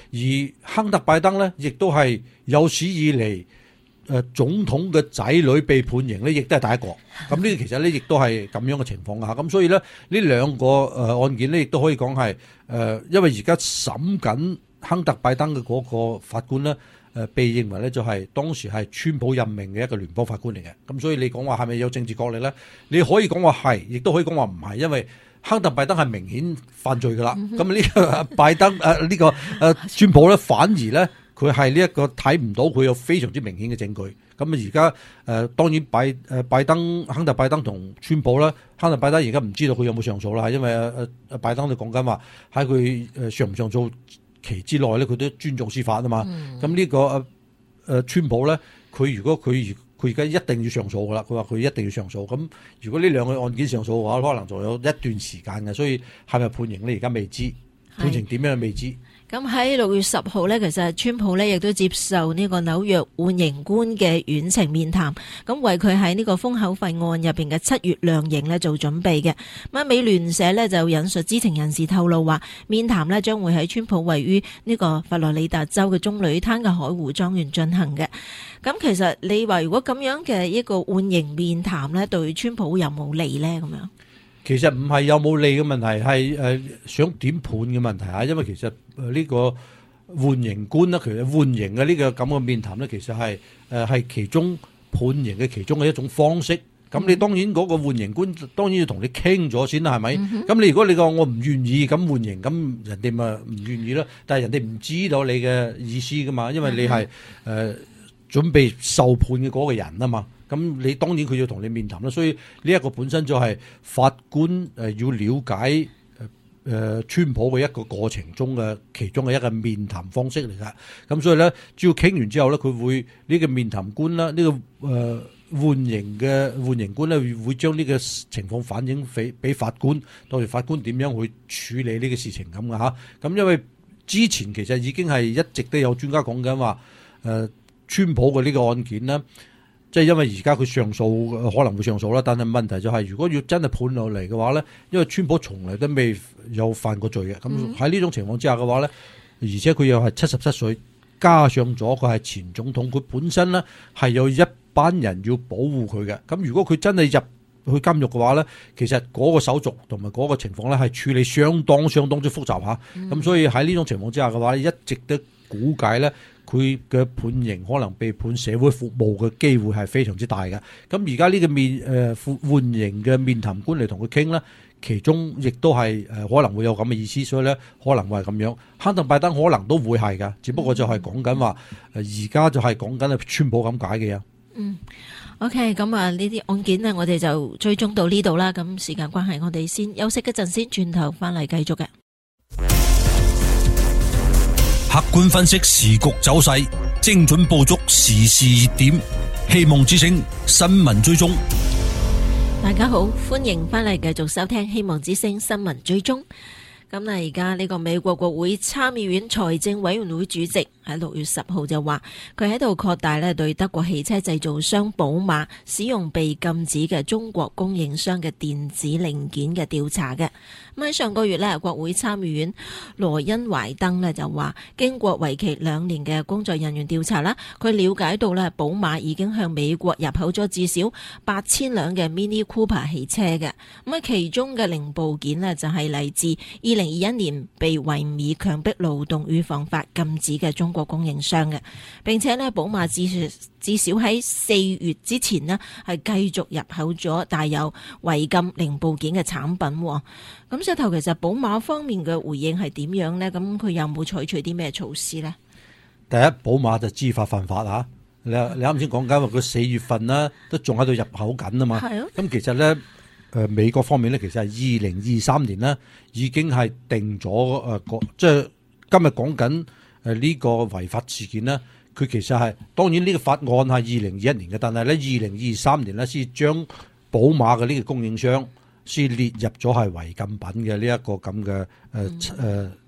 而亨特拜登咧，亦都係有史以嚟總統嘅仔女被判刑咧，亦都係第一個。咁呢個其實咧，亦都係咁樣嘅情況下。咁所以咧，呢兩個案件咧，亦都可以講係因為而家審緊亨特拜登嘅嗰個法官咧，被認為咧就係當時係川普任命嘅一個聯邦法官嚟嘅。咁所以你講話係咪有政治角力咧？你可以講話係，亦都可以講話唔係，因為亨特拜登係明顯犯罪㗎啦。咁呢個拜登川普咧，反而咧佢係呢一個睇唔到佢有非常之明顯嘅證據。咁而家當然亨特拜登同川普啦，亨特拜登而家唔知道佢有冇上訴啦，因為拜登就講緊話喺佢上唔上訴期之內咧，佢都尊重司法啊嘛。咁呢個川普咧，如果佢而家一定要上訴噶啦，佢話佢一定要上訴。咁如果呢兩個案件上訴嘅話，可能仲有一段時間嘅，所以係咪判刑咧？而家未知，判刑點樣未知。 咁喺6月10號呢，其實川普呢亦都接受呢個紐約緩刑官嘅遠程面談，咁為佢喺呢個封口費案入邊嘅7月量刑呢做準備嘅。咁美聯社呢就引述知情人士透露話，面談呢將會喺川普位於呢個佛羅里達州嘅棕櫚灘嘅海湖莊園進行嘅。咁其實你話如果咁樣嘅一個緩刑面談呢，對川普有冇利呢？咁樣？ 其實唔係有冇利嘅問題，係想點判嘅問題啊！因為其實呢個緩刑官咧，其實緩刑嘅呢個咁嘅面談咧，其實係其中判刑嘅其中嘅一種方式。咁你當然嗰個緩刑官當然要同你傾咗先啦，係咪？咁你如果你講我唔願意咁緩刑，咁人哋咪唔願意咯。但係人哋唔知道你嘅意思噶嘛，因為你係準備受判嘅嗰個人啊嘛。咁你當然佢要同你面談啦，所以呢一個本身就係法官要了解川普嘅一個過程中嘅其中嘅一個面談方式嚟㗎。咁所以咧，只要傾完之後咧，佢會呢個面談官啦，呢個緩刑官咧會將呢個情況反映俾法官，到時法官點樣去處理呢個事情咁嘅嚇。咁因為之前其實已經係一直都有專家講緊話川普嘅呢個案件咧。即係因為而家佢上訴可能會上訴啦，但係問題就係如果要真係判落嚟嘅話咧，因為川普從來都未有犯過罪嘅，咁喺呢種情況之下嘅話咧，而且佢又係77歲，加上咗佢係前總統，佢本身咧係有一班人要保護佢嘅。咁如果佢真係入去監獄嘅話咧，其實嗰個手續同埋嗰個情況咧係處理相當之複雜嚇。咁所以喺呢種情況之下嘅話，一直都估計咧。佢嘅判刑可能被判社會服務嘅機會係非常之大嘅。咁而家呢個緩刑嘅面談官嚟同佢傾咧，其中亦都係可能會有咁嘅意思，所以咧可能會係咁樣。亨特拜登可能都會係㗎，只不過就係講緊話而家就係講緊係川普咁解嘅嘢。 OK， 咁啊呢啲案件呢，我哋就追蹤到呢度啦。咁時間關係，我哋先休息一陣先，轉頭翻嚟繼續嘅。 客觀分析時局走勢，精準捕捉時事熱點，希望之聲新聞追蹤。 大家好，歡迎翻嚟繼續收聽希望之聲新聞追蹤。咁呢，而家呢個美國國會參議院財政委員會主席喺6月10號就話，佢喺度擴大呢對德國汽車製造商寶馬使用被禁止嘅中國供應商嘅電子零件嘅調查嘅。咁喺上個月呢，國會參議院羅恩懷登呢就話，經過為期2年嘅工作人員調查啦，佢了解到呢寶馬已經向美國入口咗至少8000輛嘅 Mini Cooper 汽車嘅。咁其中嘅零部件呢，就係嚟自2021年被維美強迫勞動預防法禁止嘅中國供應商嘅，並且呢寶馬至少喺4月之前呢係繼續入口咗帶有違禁零部件嘅產品。咁石頭，其實寶馬方面嘅回應係點樣呢？咁佢有冇採取啲咩措施呢？ 第一，寶馬就知法犯法嚇。你啱先講緊話佢4月份呢都仲喺度入口緊啊嘛。咁其實咧。美國方面咧，其實係2023年呢已經係定咗即係今日講緊呢個違法事件呢，佢其實係當然呢個法案係2021年嘅，但係咧2023年呢先將寶馬嘅呢個供應商先列入咗係違禁品嘅呢一個咁嘅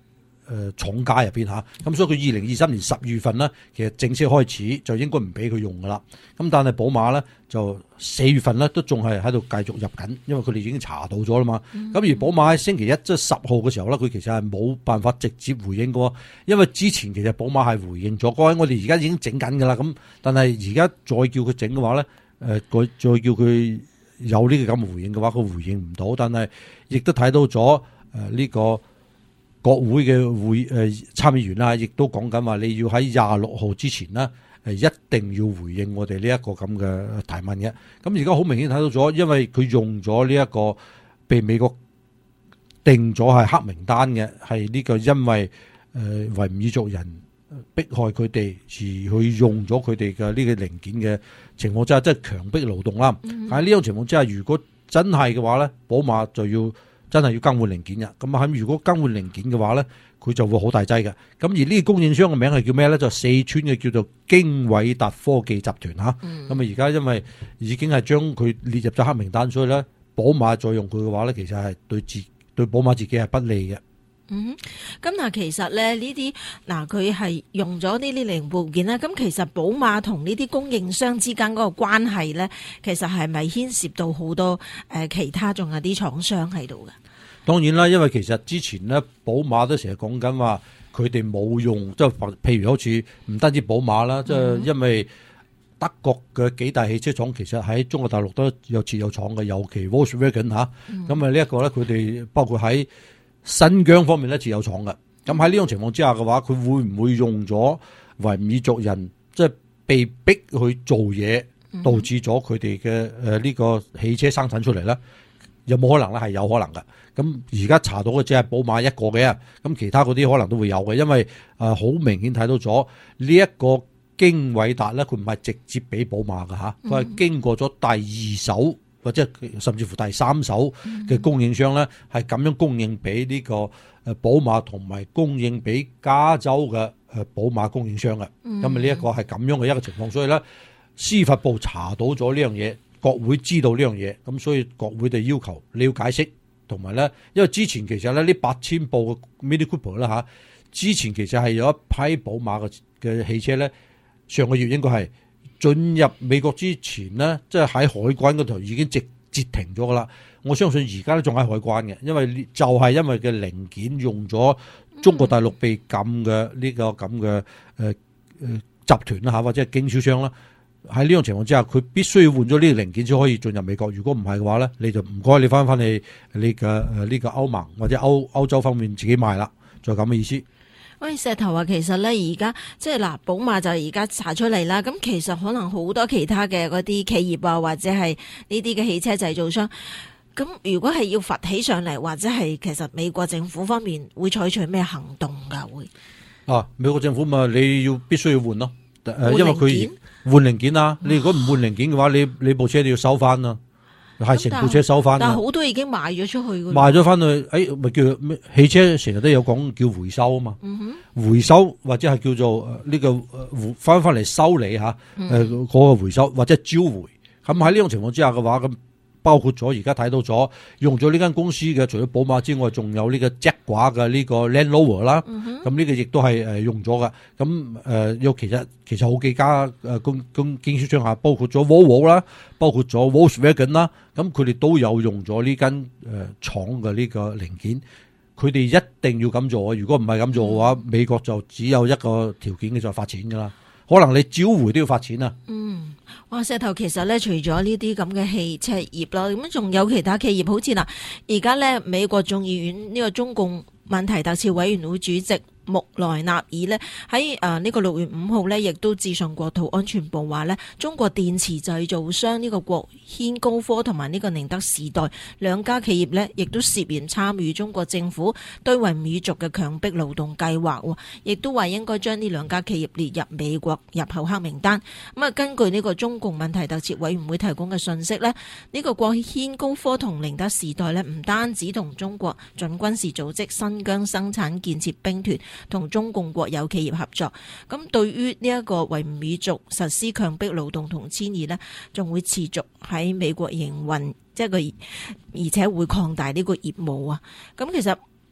廠家入邊嚇。咁所以佢2023年10月份呢，其實正式開始就應該唔俾佢用噶啦。咁但係寶馬咧就4月份咧都仲係喺度繼續入緊，因為佢哋已經查到咗啦嘛。咁而寶馬喺星期一即係10號嘅時候咧，佢其實係冇辦法直接回應嘅，因為之前其實寶馬係回應咗，各位我哋而家已經整緊噶啦。咁但係而家再叫佢整嘅話咧，再叫佢有呢個咁嘅回應嘅話，佢回應唔到。但係亦都睇到咗呢個國會嘅參議員啦，亦都講緊話你要喺26號之前呢，一定要回應我哋呢一個咁嘅提問嘅。咁而家好明顯睇到咗，因為佢用咗呢一個被美國定咗係黑名單嘅，係呢個因為維吾爾族人迫害佢哋而去用咗佢哋嘅呢個零件嘅情況之下，即係強迫勞動啦。喺呢種情況之下，如果真係嘅話咧，寶馬就要真係要更換零件嘅。咁喺如果更換零件嘅話咧，佢就會好大劑嘅。咁而呢個供應商嘅名係叫咩咧？就四川嘅叫做經緯達科技集團嚇。咁啊而家因為已經係將佢列入咗黑名單，所以咧寶馬再用佢嘅話咧，其實係對寶馬自己係不利嘅。 咁嗱，其實咧呢啲佢係用咗呢啲零部件啦。咁其實寶馬同呢啲供應商之間嗰個關係咧，其實係咪牽涉到好多其他仲有啲廠商喺度嘅？ 當然啦，因為其實之前咧，寶馬都成日講緊話，佢哋冇用，即係譬如好似唔單止寶馬啦，即係因為德國嘅幾大汽車廠其實喺中國大陸都有設有廠嘅，尤其 Volkswagen 嚇。咁啊呢一個咧，佢哋包括喺新疆方面咧設有廠嘅。咁喺呢種情況之下嘅話，佢會唔會用咗維吾爾族人即係被逼去做嘢，導致咗佢哋嘅呢個汽車生產出嚟咧？有冇可能咧？係有可能嘅。咁而家查到嘅只係寶馬一個嘅，咁其他嗰啲可能都會有嘅，因為好明顯睇到咗呢一個經緯達咧，佢唔係直接俾寶馬嘅嚇，佢係經過咗第二手或者甚至乎第三手嘅供應商咧，係咁樣供應俾呢個寶馬同埋供應俾加州嘅寶馬供應商嘅。咁啊呢一個係咁樣嘅一個情況，所以咧司法部查到咗呢樣嘢。國會知道呢樣嘢，咁所以國會就要求你要解釋，同埋咧，因為之前其實咧呢8000部嘅 Mini Cooper 啦嚇，之前其實係有一批寶馬嘅汽車咧，上個月應該係進入美國之前呢，即係喺海關嗰度已經截停咗噶啦。我相信而家都仲喺海關嘅，因為就係因為嘅零件用咗中國大陸被禁嘅呢個咁嘅集團啦嚇，或者係經銷商啦。喺呢種情況之下，佢必須要換咗呢個零件先可以進入美國。如果唔係嘅話咧，你就唔該你翻去你嘅呢個歐盟或者歐洲方面自己買啦，就咁嘅意思。 喂，石頭話其實咧而家即係寶馬就而家查出嚟啦。咁其實可能好多其他嘅嗰啲企業啊，或者係呢啲嘅汽車製造商，咁如果係要罰起上嚟，或者係其實美國政府方面會採取咩行動㗎？會美國政府咪你必須要換咯，因為佢換零件啊！你如果唔換零件嘅話，你部車你要收翻啊，係成部車收翻。 但係好多已經賣咗出去㗎。 賣咗翻去，咪叫汽車成日都有講叫回收啊嘛。回收或者係叫做呢個翻嚟收你嚇，嗰個回收或者召回。咁喺呢種情況之下嘅話，咁包括咗而家睇到咗用咗呢間公司嘅，除咗寶馬之外，仲有呢個 Jaguar 嘅呢個 Land Rover 啦。咁呢個亦都係用咗㗎。咁有其實好幾家經銷商下，包括咗 Volvo 啦，包括咗 Volkswagen 啦。咁佢哋都有用咗呢間廠嘅呢個零件。佢哋一定要咁做啊！如果唔係咁做嘅話，美國就只有一個條件嘅就係罰錢㗎啦。可能你召回都要罰錢啊！ 哇！石頭其實咧，除咗呢啲咁嘅汽車業啦，咁仲有其他企業，好似而家咧美國眾議院呢個中共問題特設委員會主席穆萊納爾呢，喺呢個6月5號呢，亦都致信國土安全部，話呢中國電池製造商呢個國軒高科同埋呢個寧德時代兩家企業呢，亦都涉嫌參與中國政府對維吾爾族嘅強迫勞動計劃，亦都話應該將呢兩家企業列入美國入口黑名單。咁啊，根據呢個中共問題特設委員會提供嘅信息呢，呢個國軒高科同寧德時代呢，唔單止同中國準軍事組織新疆生產建設兵團同中共國有企業合作，咁對於呢一個維吾爾族實施強迫勞動同遷移呢，仲會持續喺美國營運，即係而且會擴大呢個業務啊。咁其實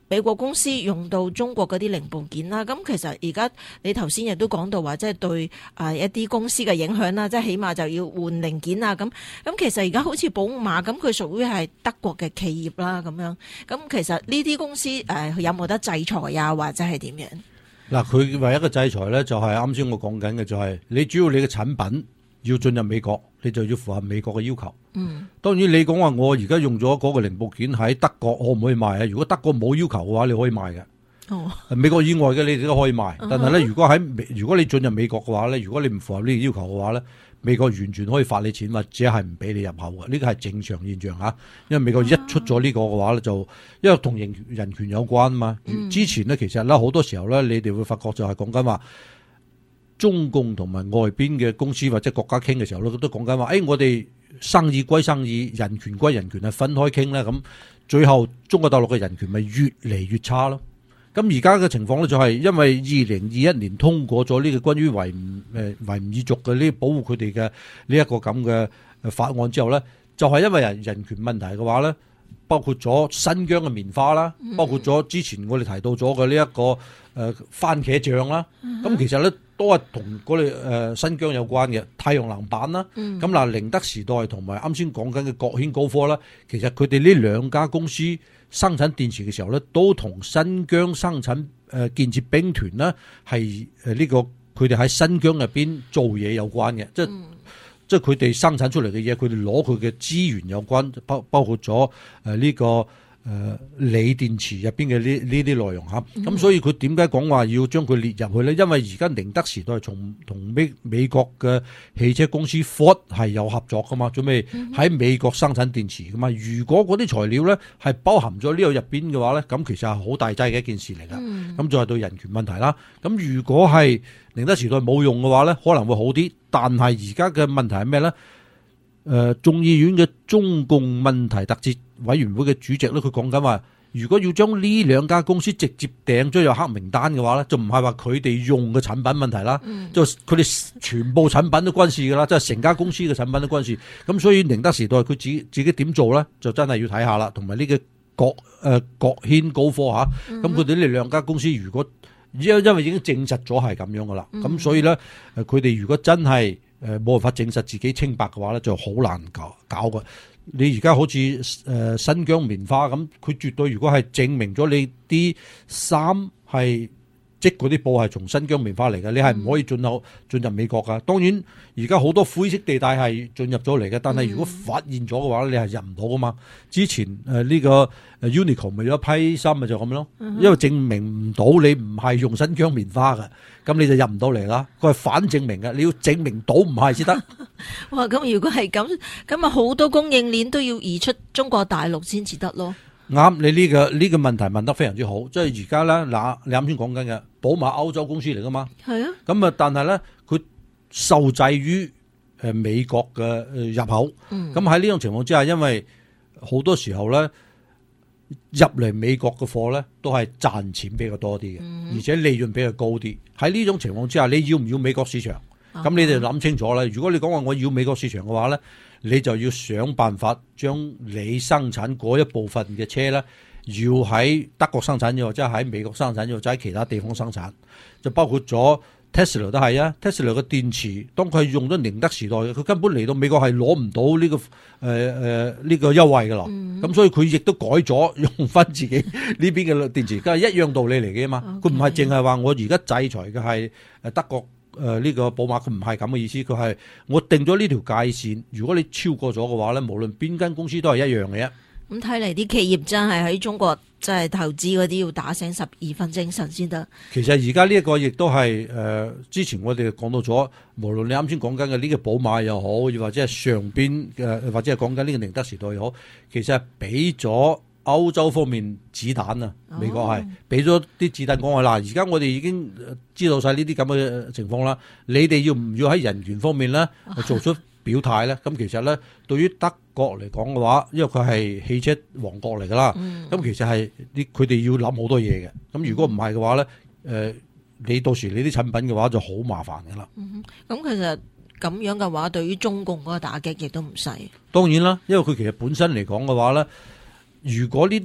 美國公司用到中國嗰啲零部件啦。咁其實而家你頭先亦都講到話，即係對一啲公司嘅影響啦，即係起碼就要換零件啊。咁其實而家好似寶馬咁，佢屬於係德國嘅企業啦，咁樣。咁其實呢啲公司有冇得制裁啊，或者係點樣？ 嗱，佢唯一嘅制裁咧，就係啱先我講緊嘅，就係你主要你嘅產品要進入美國，你就要符合美國嘅要求。當然你講話我而家用咗嗰個零部件喺德國可唔可以賣啊？如果德國冇要求嘅話，你可以賣嘅。美國以外嘅你哋都可以賣，但係咧如果你進入美國嘅話咧，如果你唔符合呢個要求嘅話咧，美國完全可以罰你錢，或者係唔俾你入口嘅。呢個係正常現象嚇，因為美國一出咗呢個嘅話咧，就因為同人權有關嘛。之前咧其實咧好多時候咧，你哋會發覺就係講緊話中共同埋外邊嘅公司或者國家傾嘅時候咧，都講緊話，我哋生意歸生意，人權歸人權，係分開傾咧。咁最後中國大陸嘅人權咪越嚟越差咯。咁而家嘅情況咧就係因為2021年通過咗呢個關於維吾爾族嘅呢保護佢哋嘅呢一個咁嘅法案之後咧，就係因為人權問題嘅話咧，包括咗新疆嘅棉花啦，包括咗之前我哋提到咗嘅呢一個番茄醬啦，咁其實咧都係同嗰啲新疆有關嘅太陽能板啦。咁嗱，寧德時代同埋啱先講緊嘅國軒高科啦，其實佢哋呢兩家公司生產電池嘅時候咧，都同新疆生產建設兵團呢係呢個佢哋喺新疆入邊做嘢有關嘅，即係佢哋生產出嚟嘅嘢，佢哋攞佢嘅資源有關，包括咗呢個鋰電池入邊嘅呢啲內容嚇。咁所以佢點解講話要將佢列入去咧？因為而家寧德時代同美國嘅汽車公司 Ford 係有合作噶嘛，準備喺美國生產電池噶嘛。如果嗰啲材料咧係包含咗呢個入邊嘅話咧，咁其實係好大劑嘅一件事嚟噶。咁就係對人權問題啦。咁如果係寧德時代冇用嘅話咧，可能會好啲。但係而家嘅問題係咩咧？眾議院嘅中共問題特設委員會嘅主席咧，佢講緊話，如果要將呢兩家公司直接掟咗入黑名單嘅話咧，就唔係話佢哋用嘅產品問題啦，就佢哋全部產品都關事噶啦，即係成家公司嘅產品都關事。咁所以寧德時代佢自己點做咧，就真係要睇下啦。同埋呢個國軒高科嚇，咁佢哋呢兩家公司如果因為已經證實咗係咁樣噶啦，咁所以咧佢哋如果真係冇辦法證實自己清白嘅話咧，就好難搞嘅。你而家好似新疆棉花咁，佢絕對如果係證明咗你啲衫係織嗰啲布係從新疆棉花嚟嘅，你係唔可以進入美國噶。當然而家好多灰色地帶係進入咗嚟嘅，但係如果發現咗嘅話，你係入唔到噶嘛。之前呢個 Uniqlo 咪有一批衫咪就咁咯，因為證明唔到你唔係用新疆棉花嘅，咁你就入唔到嚟啦。佢係反證明嘅，你要證明到唔係先得。 哇！咁如果係咁啊，好多供應鏈都要移出中國大陸先至得咯。 啱，你呢個問題問得非常之好，即係而家咧嗱，你啱先講緊嘅寶馬歐洲公司嚟噶嘛？係啊。咁啊，但係咧佢受制於美國嘅入口。咁喺呢種情況之下，因為好多時候咧入嚟美國嘅貨咧都係賺錢比較多啲嘅，而且利潤比較高啲。喺呢種情況之下，你要唔要美國市場？咁你哋諗清楚啦。如果你講話我要美國市場嘅話咧，你就要想辦法將你生產嗰一部分嘅車咧，要喺德國生產，又或者喺美國生產，又或者喺其他地方生產，就包括咗 Tesla 都係啊。Tesla 嘅電池，當佢係用咗寧德時代，佢根本嚟到美國係攞唔到呢個呢個優惠噶咯。咁所以佢亦都改咗用翻自己呢邊嘅電池，梗係一樣道理嚟嘅嘛。佢唔係淨係話我而家制裁嘅係德國。呢個寶馬佢唔係咁嘅意思，佢係我定咗呢條界線，如果你超過咗嘅話咧，無論邊間公司都係一樣嘅啫。 咁睇嚟啲企業真係喺中國真係投資嗰啲要打醒12分精神先得。其實而家呢一個亦都係之前我哋講到咗，無論你啱先講緊嘅呢個寶馬又好，又或者係上邊嘅，或者係講緊呢個寧德時代又好，其實係俾咗歐洲方面子彈啊！美國係俾咗啲子彈講話嗱，而家我哋已經知道晒呢啲咁嘅情況啦。你哋要唔要喺人權方面咧做出表態咧？咁其實咧，對於德國嚟講嘅話，因為佢係汽車王國嚟噶啦，咁其實係佢哋要諗好多嘢嘅。咁如果唔係嘅話咧，你到時你啲產品嘅話就好麻煩噶啦。 咁其實咁樣嘅話，對於中共嗰個打擊亦都唔細。 當然啦，因為佢其實本身嚟講嘅話咧。如果呢啲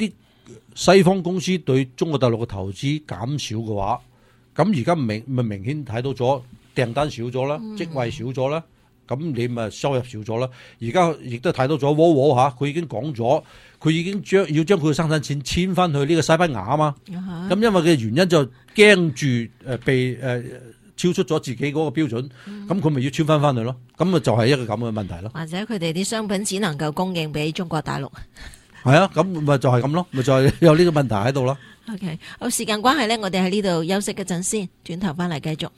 西方公司對中國大陸嘅投資減少嘅話，咁而家明顯睇到咗訂單少咗啦，職位少咗啦，咁你咪收入少咗啦。而家亦都睇到咗沃爾沃嚇，佢已經講咗，佢已經要將佢嘅生產線遷翻去呢個西班牙啊嘛。咁因為嘅原因就驚住被超出咗自己嗰個標準，咁佢咪要遷翻去咯。咁啊就係一個咁嘅問題咯。 或者佢哋啲商品只能夠供應俾中國大陸。 係啊，咁咪就係咁咯，咪就係有呢個問題喺度咯。 OK， 好，時間關係呢，我哋喺呢度休息一陣先，轉頭翻嚟繼續。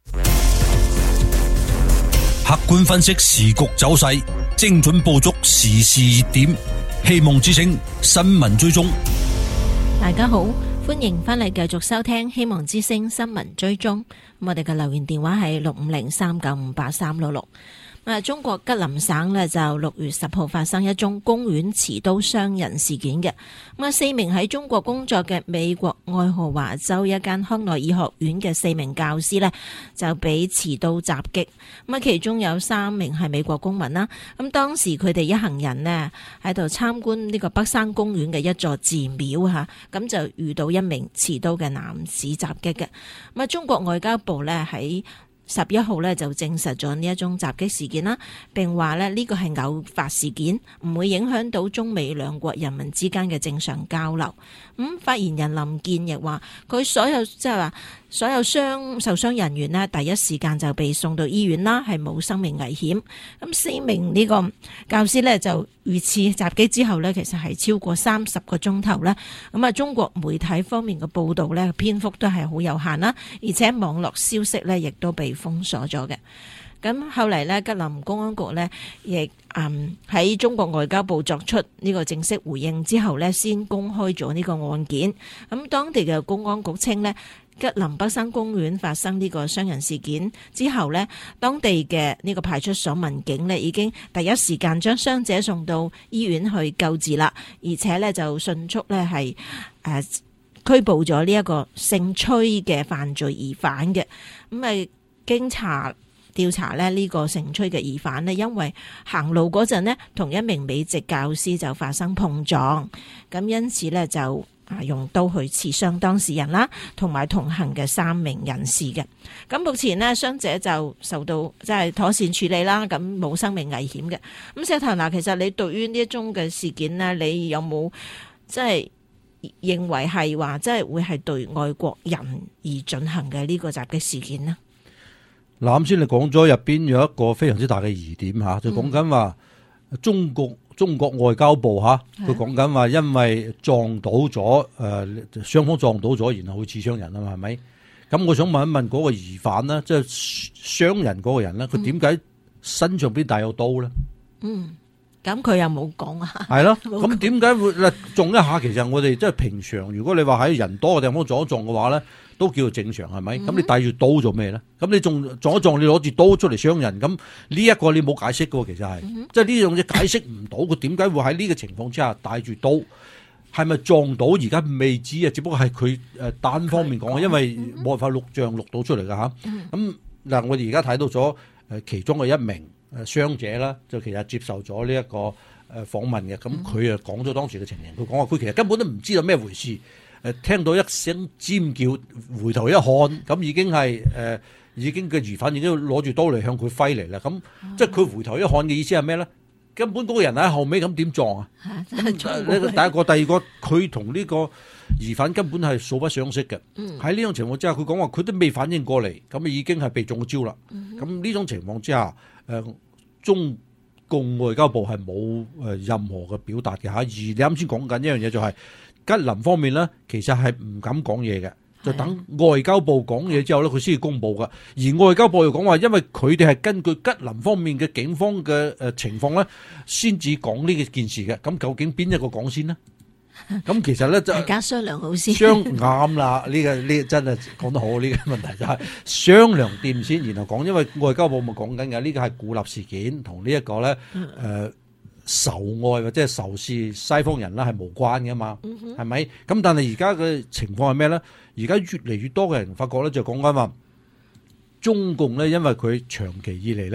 客觀分析時局走勢，精準捕捉時事熱點，希望之聲新聞追蹤。 大家好，歡迎翻嚟繼續收聽希望之聲新聞追蹤。我哋嘅留言電話係65039583666。中國吉林省呢，就6月10號發生一宗公園持刀傷人事件嘅。4名喺中國工作嘅美國愛荷華州一間康奈爾學院嘅4名教師呢，就俾持刀襲擊。其中有3名係美國公民啦。當時佢哋一行人呢喺度參觀呢個北山公園嘅一座寺廟吓，咁就遇到一名持刀嘅男子襲擊嘅。中國外交部呢喺11號呢就證實咗呢一宗襲擊事件啦，並話呢個係偶發事件，唔會影響到中美兩國人民之間嘅正常交流。發言人林健亦話，佢所有受傷人員呢，第一時間就被送到醫院啦，係冇生命危險。4名呢個教師呢，就遇刺襲擊之後呢，其實係超過30個鐘頭啦。中國媒體方面嘅報道呢，篇幅都係好有限啦，而且網絡消息呢，亦都被封鎖咗嘅。咁後嚟呢，吉林公安局呢，亦喺中國外交部作出呢個正式回應之後呢，先公開咗呢個案件。當地嘅公安局稱呢，吉林北山公園發生呢個傷人事件之後呢，當地嘅呢個派出所民警呢，已經第一時間將傷者送到醫院去救治啦，而且呢，就迅速呢係拘捕咗呢一個姓崔嘅犯罪疑犯嘅。經調查呢，呢個姓崔嘅疑犯呢，因為行路嗰陣呢，同一名美籍教師就發生碰撞，咁因此呢，就用刀去刺傷當事人啦，同埋同行嘅3名人士嘅。咁目前呢，傷者就受到即係妥善處理啦，咁冇生命危險嘅。咁石頭嗱，其實你對於呢一宗嘅事件呢，你有冇即係認為係話即係會係對外國人而進行嘅呢個襲擊事件呢？ 嗱，啱先你講咗入邊有一個非常之大嘅疑點吓，就講緊話中國外交部吓，佢講緊話因為撞到咗雙方撞到咗，然後會刺傷人啊嘛，係咪？咁我想問一問嗰個疑犯呢，即係傷人嗰個人呢，佢點解身上邊帶有刀呢？ 咁佢又冇講啊。 係咯，咁點解會撞一下？其實我哋即係平常，如果你話喺人多嘅地方撞一撞嘅話咧，都叫做正常，係咪？咁你帶住刀做咩咧？咁你仲撞一撞，你攞住刀出嚟傷人，咁呢一個你冇解釋嘅喎，其實係，即係呢樣嘢解釋唔到，佢點解會喺呢個情況之下帶住刀？係咪撞到？而家未知啊，只不過係佢單方面講，因為冇辦法錄像錄到出嚟㗎吓。咁嗱，我哋而家睇到咗其中嘅一名傷者啦，就其實接受咗呢一個訪問嘅。咁佢啊講咗當時嘅情形，佢講話佢其實根本都唔知道咩回事。聽到一聲尖叫，回頭一看，咁已經係已經嘅疑犯已經攞住刀嚟向佢揮嚟啦。咁即係佢回頭一看嘅意思係咩咧？根本嗰個人喺後尾，咁點撞啊？第一個，第二個，佢同呢個疑犯根本係素不相識嘅。喺呢種情況之下，佢講話佢都未反應過嚟，咁已經係被中招啦。咁呢種情況之下，中共外交部係冇任何嘅表達嘅嚇。而你啱先講緊一樣嘢就係吉林方面咧，其實係唔敢講嘢嘅。就等外交部講嘢之後咧，佢先至公佈噶。而外交部又講話，因為佢哋係根據吉林方面嘅警方嘅情況咧，先至講呢件事嘅。咁究竟邊一個講先呢？咁其實咧就大家商量好先。 啱啦，呢個真係講得好。呢個問題就係商量掂先，然後講。因為外交部咪講緊嘅，呢個係孤立事件，同呢一個咧仇愛或者係仇視西方人啦，係無關嘅嘛，係咪？咁但係而家嘅情況係咩咧？而家越嚟越多嘅人發覺咧，就講緊話中共咧，因為佢長期以嚟咧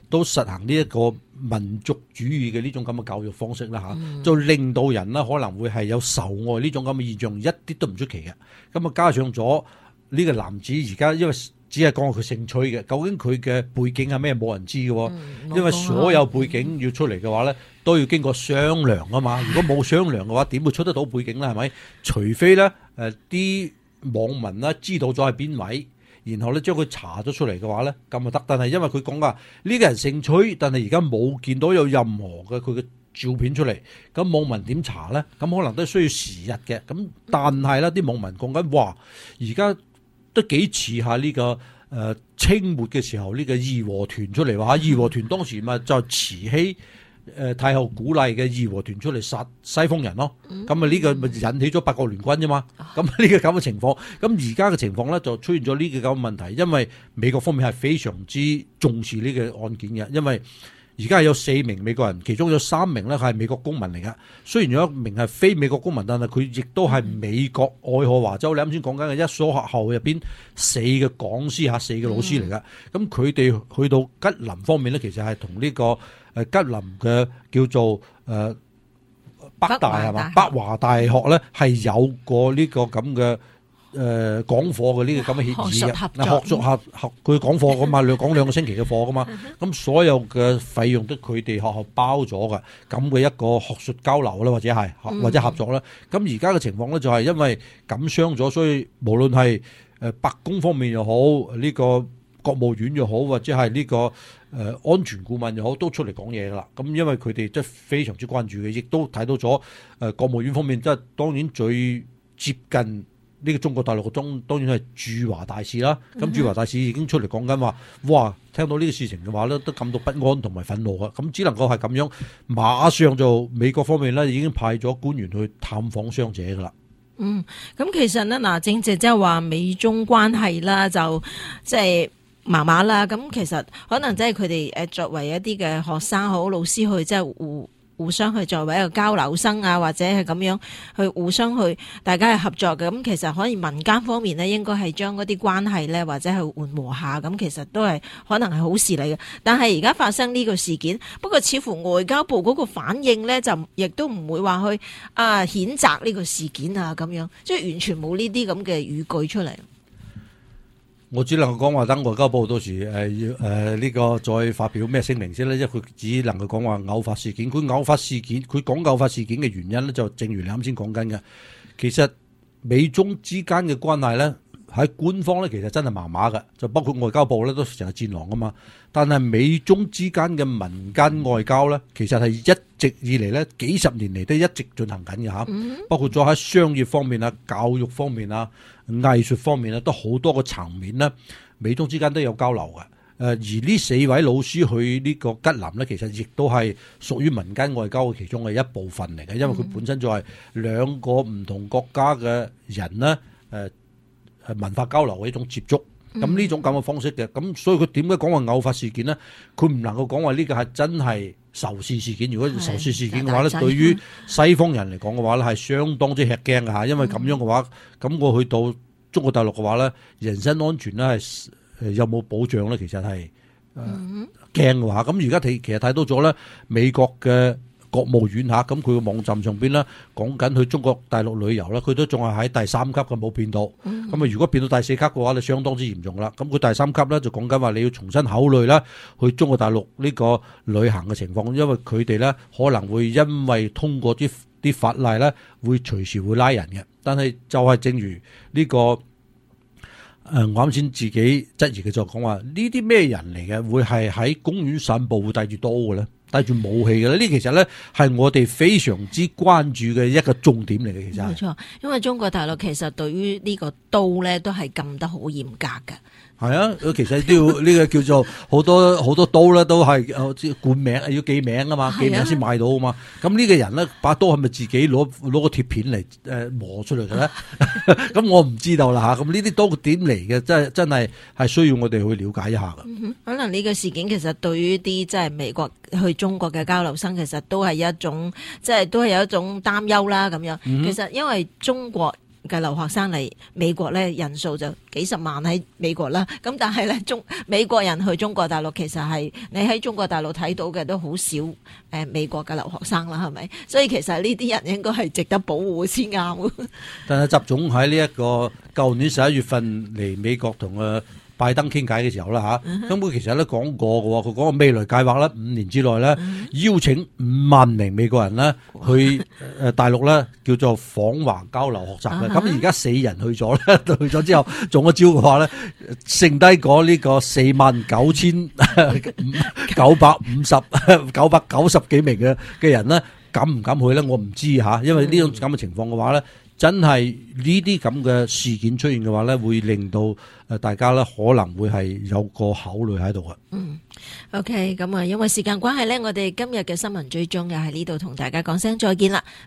都實行呢一個民族主義嘅呢種咁嘅教育方式啦嚇，就令到人呢可能會係有仇愛呢種咁嘅現象，一啲都唔出奇嘅。咁啊加上咗呢個男子而家因為只係講佢興趣嘅，究竟佢嘅背景係咩冇人知嘅，因為所有背景要出嚟嘅話咧，都要經過商量啊嘛。如果冇商量嘅話，點會出得到背景咧？係咪？除非咧啲網民咧知道咗係邊位，然後咧將佢查咗出嚟嘅話咧，咁就得。但係因為佢講噶呢個人興趣，但係而家冇見到有任何嘅佢嘅照片出嚟，咁網民點查咧？咁可能都需要時日嘅。咁但係咧，啲網民講緊哇，而家都幾似下呢個清末嘅時候呢個義和團出嚟話，義和團當時咪就慈禧太后鼓勵嘅義和團出嚟殺西方人咯，咁啊呢個咪引起咗八國聯軍啫嘛，咁呢個咁嘅情況，咁而家嘅情況咧就出現咗呢個咁嘅問題，因為美國方面係非常之重視呢個案件嘅，因為而家係有4名美國人，其中有3名咧係美國公民嚟㗎。雖然有1名係非美國公民，但係佢亦都係美國愛荷華州你啱先講緊嘅一所學校入邊4個講師嚇，4個老師嚟㗎。咁佢哋去到吉林方面咧，其實係同呢個吉林嘅叫做北大係嘛？北華大學咧係有過呢個咁嘅。講課嘅呢個咁嘅協議嘅，學術合佢講課噶嘛，講2個星期嘅課噶嘛，咁所有嘅費用都佢哋學校包咗噶，咁嘅一個學術交流啦，或者合作啦。咁而家嘅情況咧就係因為感傷咗，所以無論係白宮方面又好，呢個國務院又好，或者係呢個安全顧問又好，都出嚟講嘢噶啦。咁因為佢哋即係非常之關注嘅，亦都睇到咗國務院方面即係當然最接近。呢個中國大陸嘅當然係駐華大使啦，咁駐華大使已經出嚟講緊話，哇！聽到呢個事情嘅話咧，都感到不安同埋憤怒啊！咁只能夠係咁樣，馬上就美國方面咧已經派咗官員去探訪傷者噶啦。 咁其實呢，嗱，正正即係話美中關係啦，就即係麻麻啦。咁其實可能即係佢哋作為一啲嘅學生好老師去即係互相去作為一個交流生啊，或者係咁樣去互相去大家係合作嘅，咁其實可以民間方面呢應該係將嗰啲關係呢，或者係緩和下，咁其實都係可能係好事嚟嘅。但係而家發生呢個事件，不過似乎外交部嗰個反應呢，就亦都唔會話去譴責呢個事件啊咁樣，即係完全冇呢啲咁嘅語句出嚟。 我只能夠講話等外交部到時呢個再發表咩聲明先咧，因為佢只能夠講話偶發事件。佢偶發事件，佢講偶發事件嘅原因咧，就正如你啱先講緊嘅，其實美中之間嘅關係咧，喺官方咧其實真係麻麻嘅，就包括外交部咧都成日戰狼啊嘛。但係美中之間嘅民間外交咧，其實係一直以嚟咧幾十年嚟都一直進行緊嘅嚇，包括咗喺商業方面啊、教育方面啊、藝術方面啊，都好多個層面咧，美中之間都有交流嘅。而呢4位老師去呢個吉林咧，其實亦都係屬於民間外交嘅其中嘅一部分嚟嘅，因為佢本身就係2個唔同國家嘅人咧，文化交流嘅一種接觸。咁呢種咁嘅方式嘅，咁所以佢點解講話偶發事件呢？佢唔能夠講話呢個係真係仇視事件。如果仇視事件嘅話咧，對於西方人嚟講嘅話咧，係相當之吃驚嘅嚇。因為咁樣嘅話，咁我去到中國大陸嘅話咧，人身安全咧係有冇保障咧？其實係驚嘅話。咁而家其實睇到咗咧，美國嘅國務院嚇，咁佢個網站上邊咧講緊去中國大陸旅遊咧，佢都仲係喺第3級嘅，冇變到。咁啊，如果變到第4級嘅話，就相當之嚴重啦。咁佢第3級咧就講緊話你要重新考慮啦，去中國大陸呢個旅行嘅情況，因為佢哋咧可能會因為通過啲法例咧，會隨時會拉人嘅。但係就係正如呢個我啱先自己質疑嘅就講話，呢啲咩人嚟嘅，會係喺公園散步會帶住刀嘅咧？帶住武器嘅咧，呢其實咧係我哋非常之關注嘅一個重點嚟嘅，其實冇錯，因為中國大陸其實對於呢個刀咧都係禁得好嚴格嘅。 係啊，其實都要呢個叫做好多刀咧都係冠名要記名啊嘛，記名先買到啊嘛。咁呢個人咧把刀係咪自己攞個鐵片嚟磨出嚟嘅咧？咁我唔知道啦嚇。咁呢啲刀點嚟嘅？真係需要我哋去了解一下嘅。 可能呢個事件其實對於啲即係美國去中國嘅交流生，其實都係一種即係都係有一種擔憂啦咁樣。其實因為中國嘅留學生嚟美國咧，人數就幾十萬喺美國啦。咁但係咧，美國人去中國大陸，其實係你喺中國大陸睇到嘅都好少美國嘅留學生啦，係咪？所以其實呢啲人應該係值得保護先啱。 但係習總喺呢一個舊年11月份嚟美國同拜登傾偈嘅時候啦嚇，咁佢其實都講過嘅喎，佢講個未來計劃咧5年之內咧邀請5萬名美國人咧去大陸咧叫做訪華交流學習嘅，咁而家4人去咗咧，去咗之後中咗招嘅話咧，剩低嗰呢個49,990幾名嘅人咧，敢唔敢去咧？我唔知嚇，因為呢種咁嘅情況嘅話咧。真係呢啲咁嘅事件出現嘅話咧，會令到大家咧可能會係有個考慮喺度嘅。 OK，咁啊，因為時間關係咧，我哋今日嘅新聞追蹤又喺呢度同大家講聲再見啦。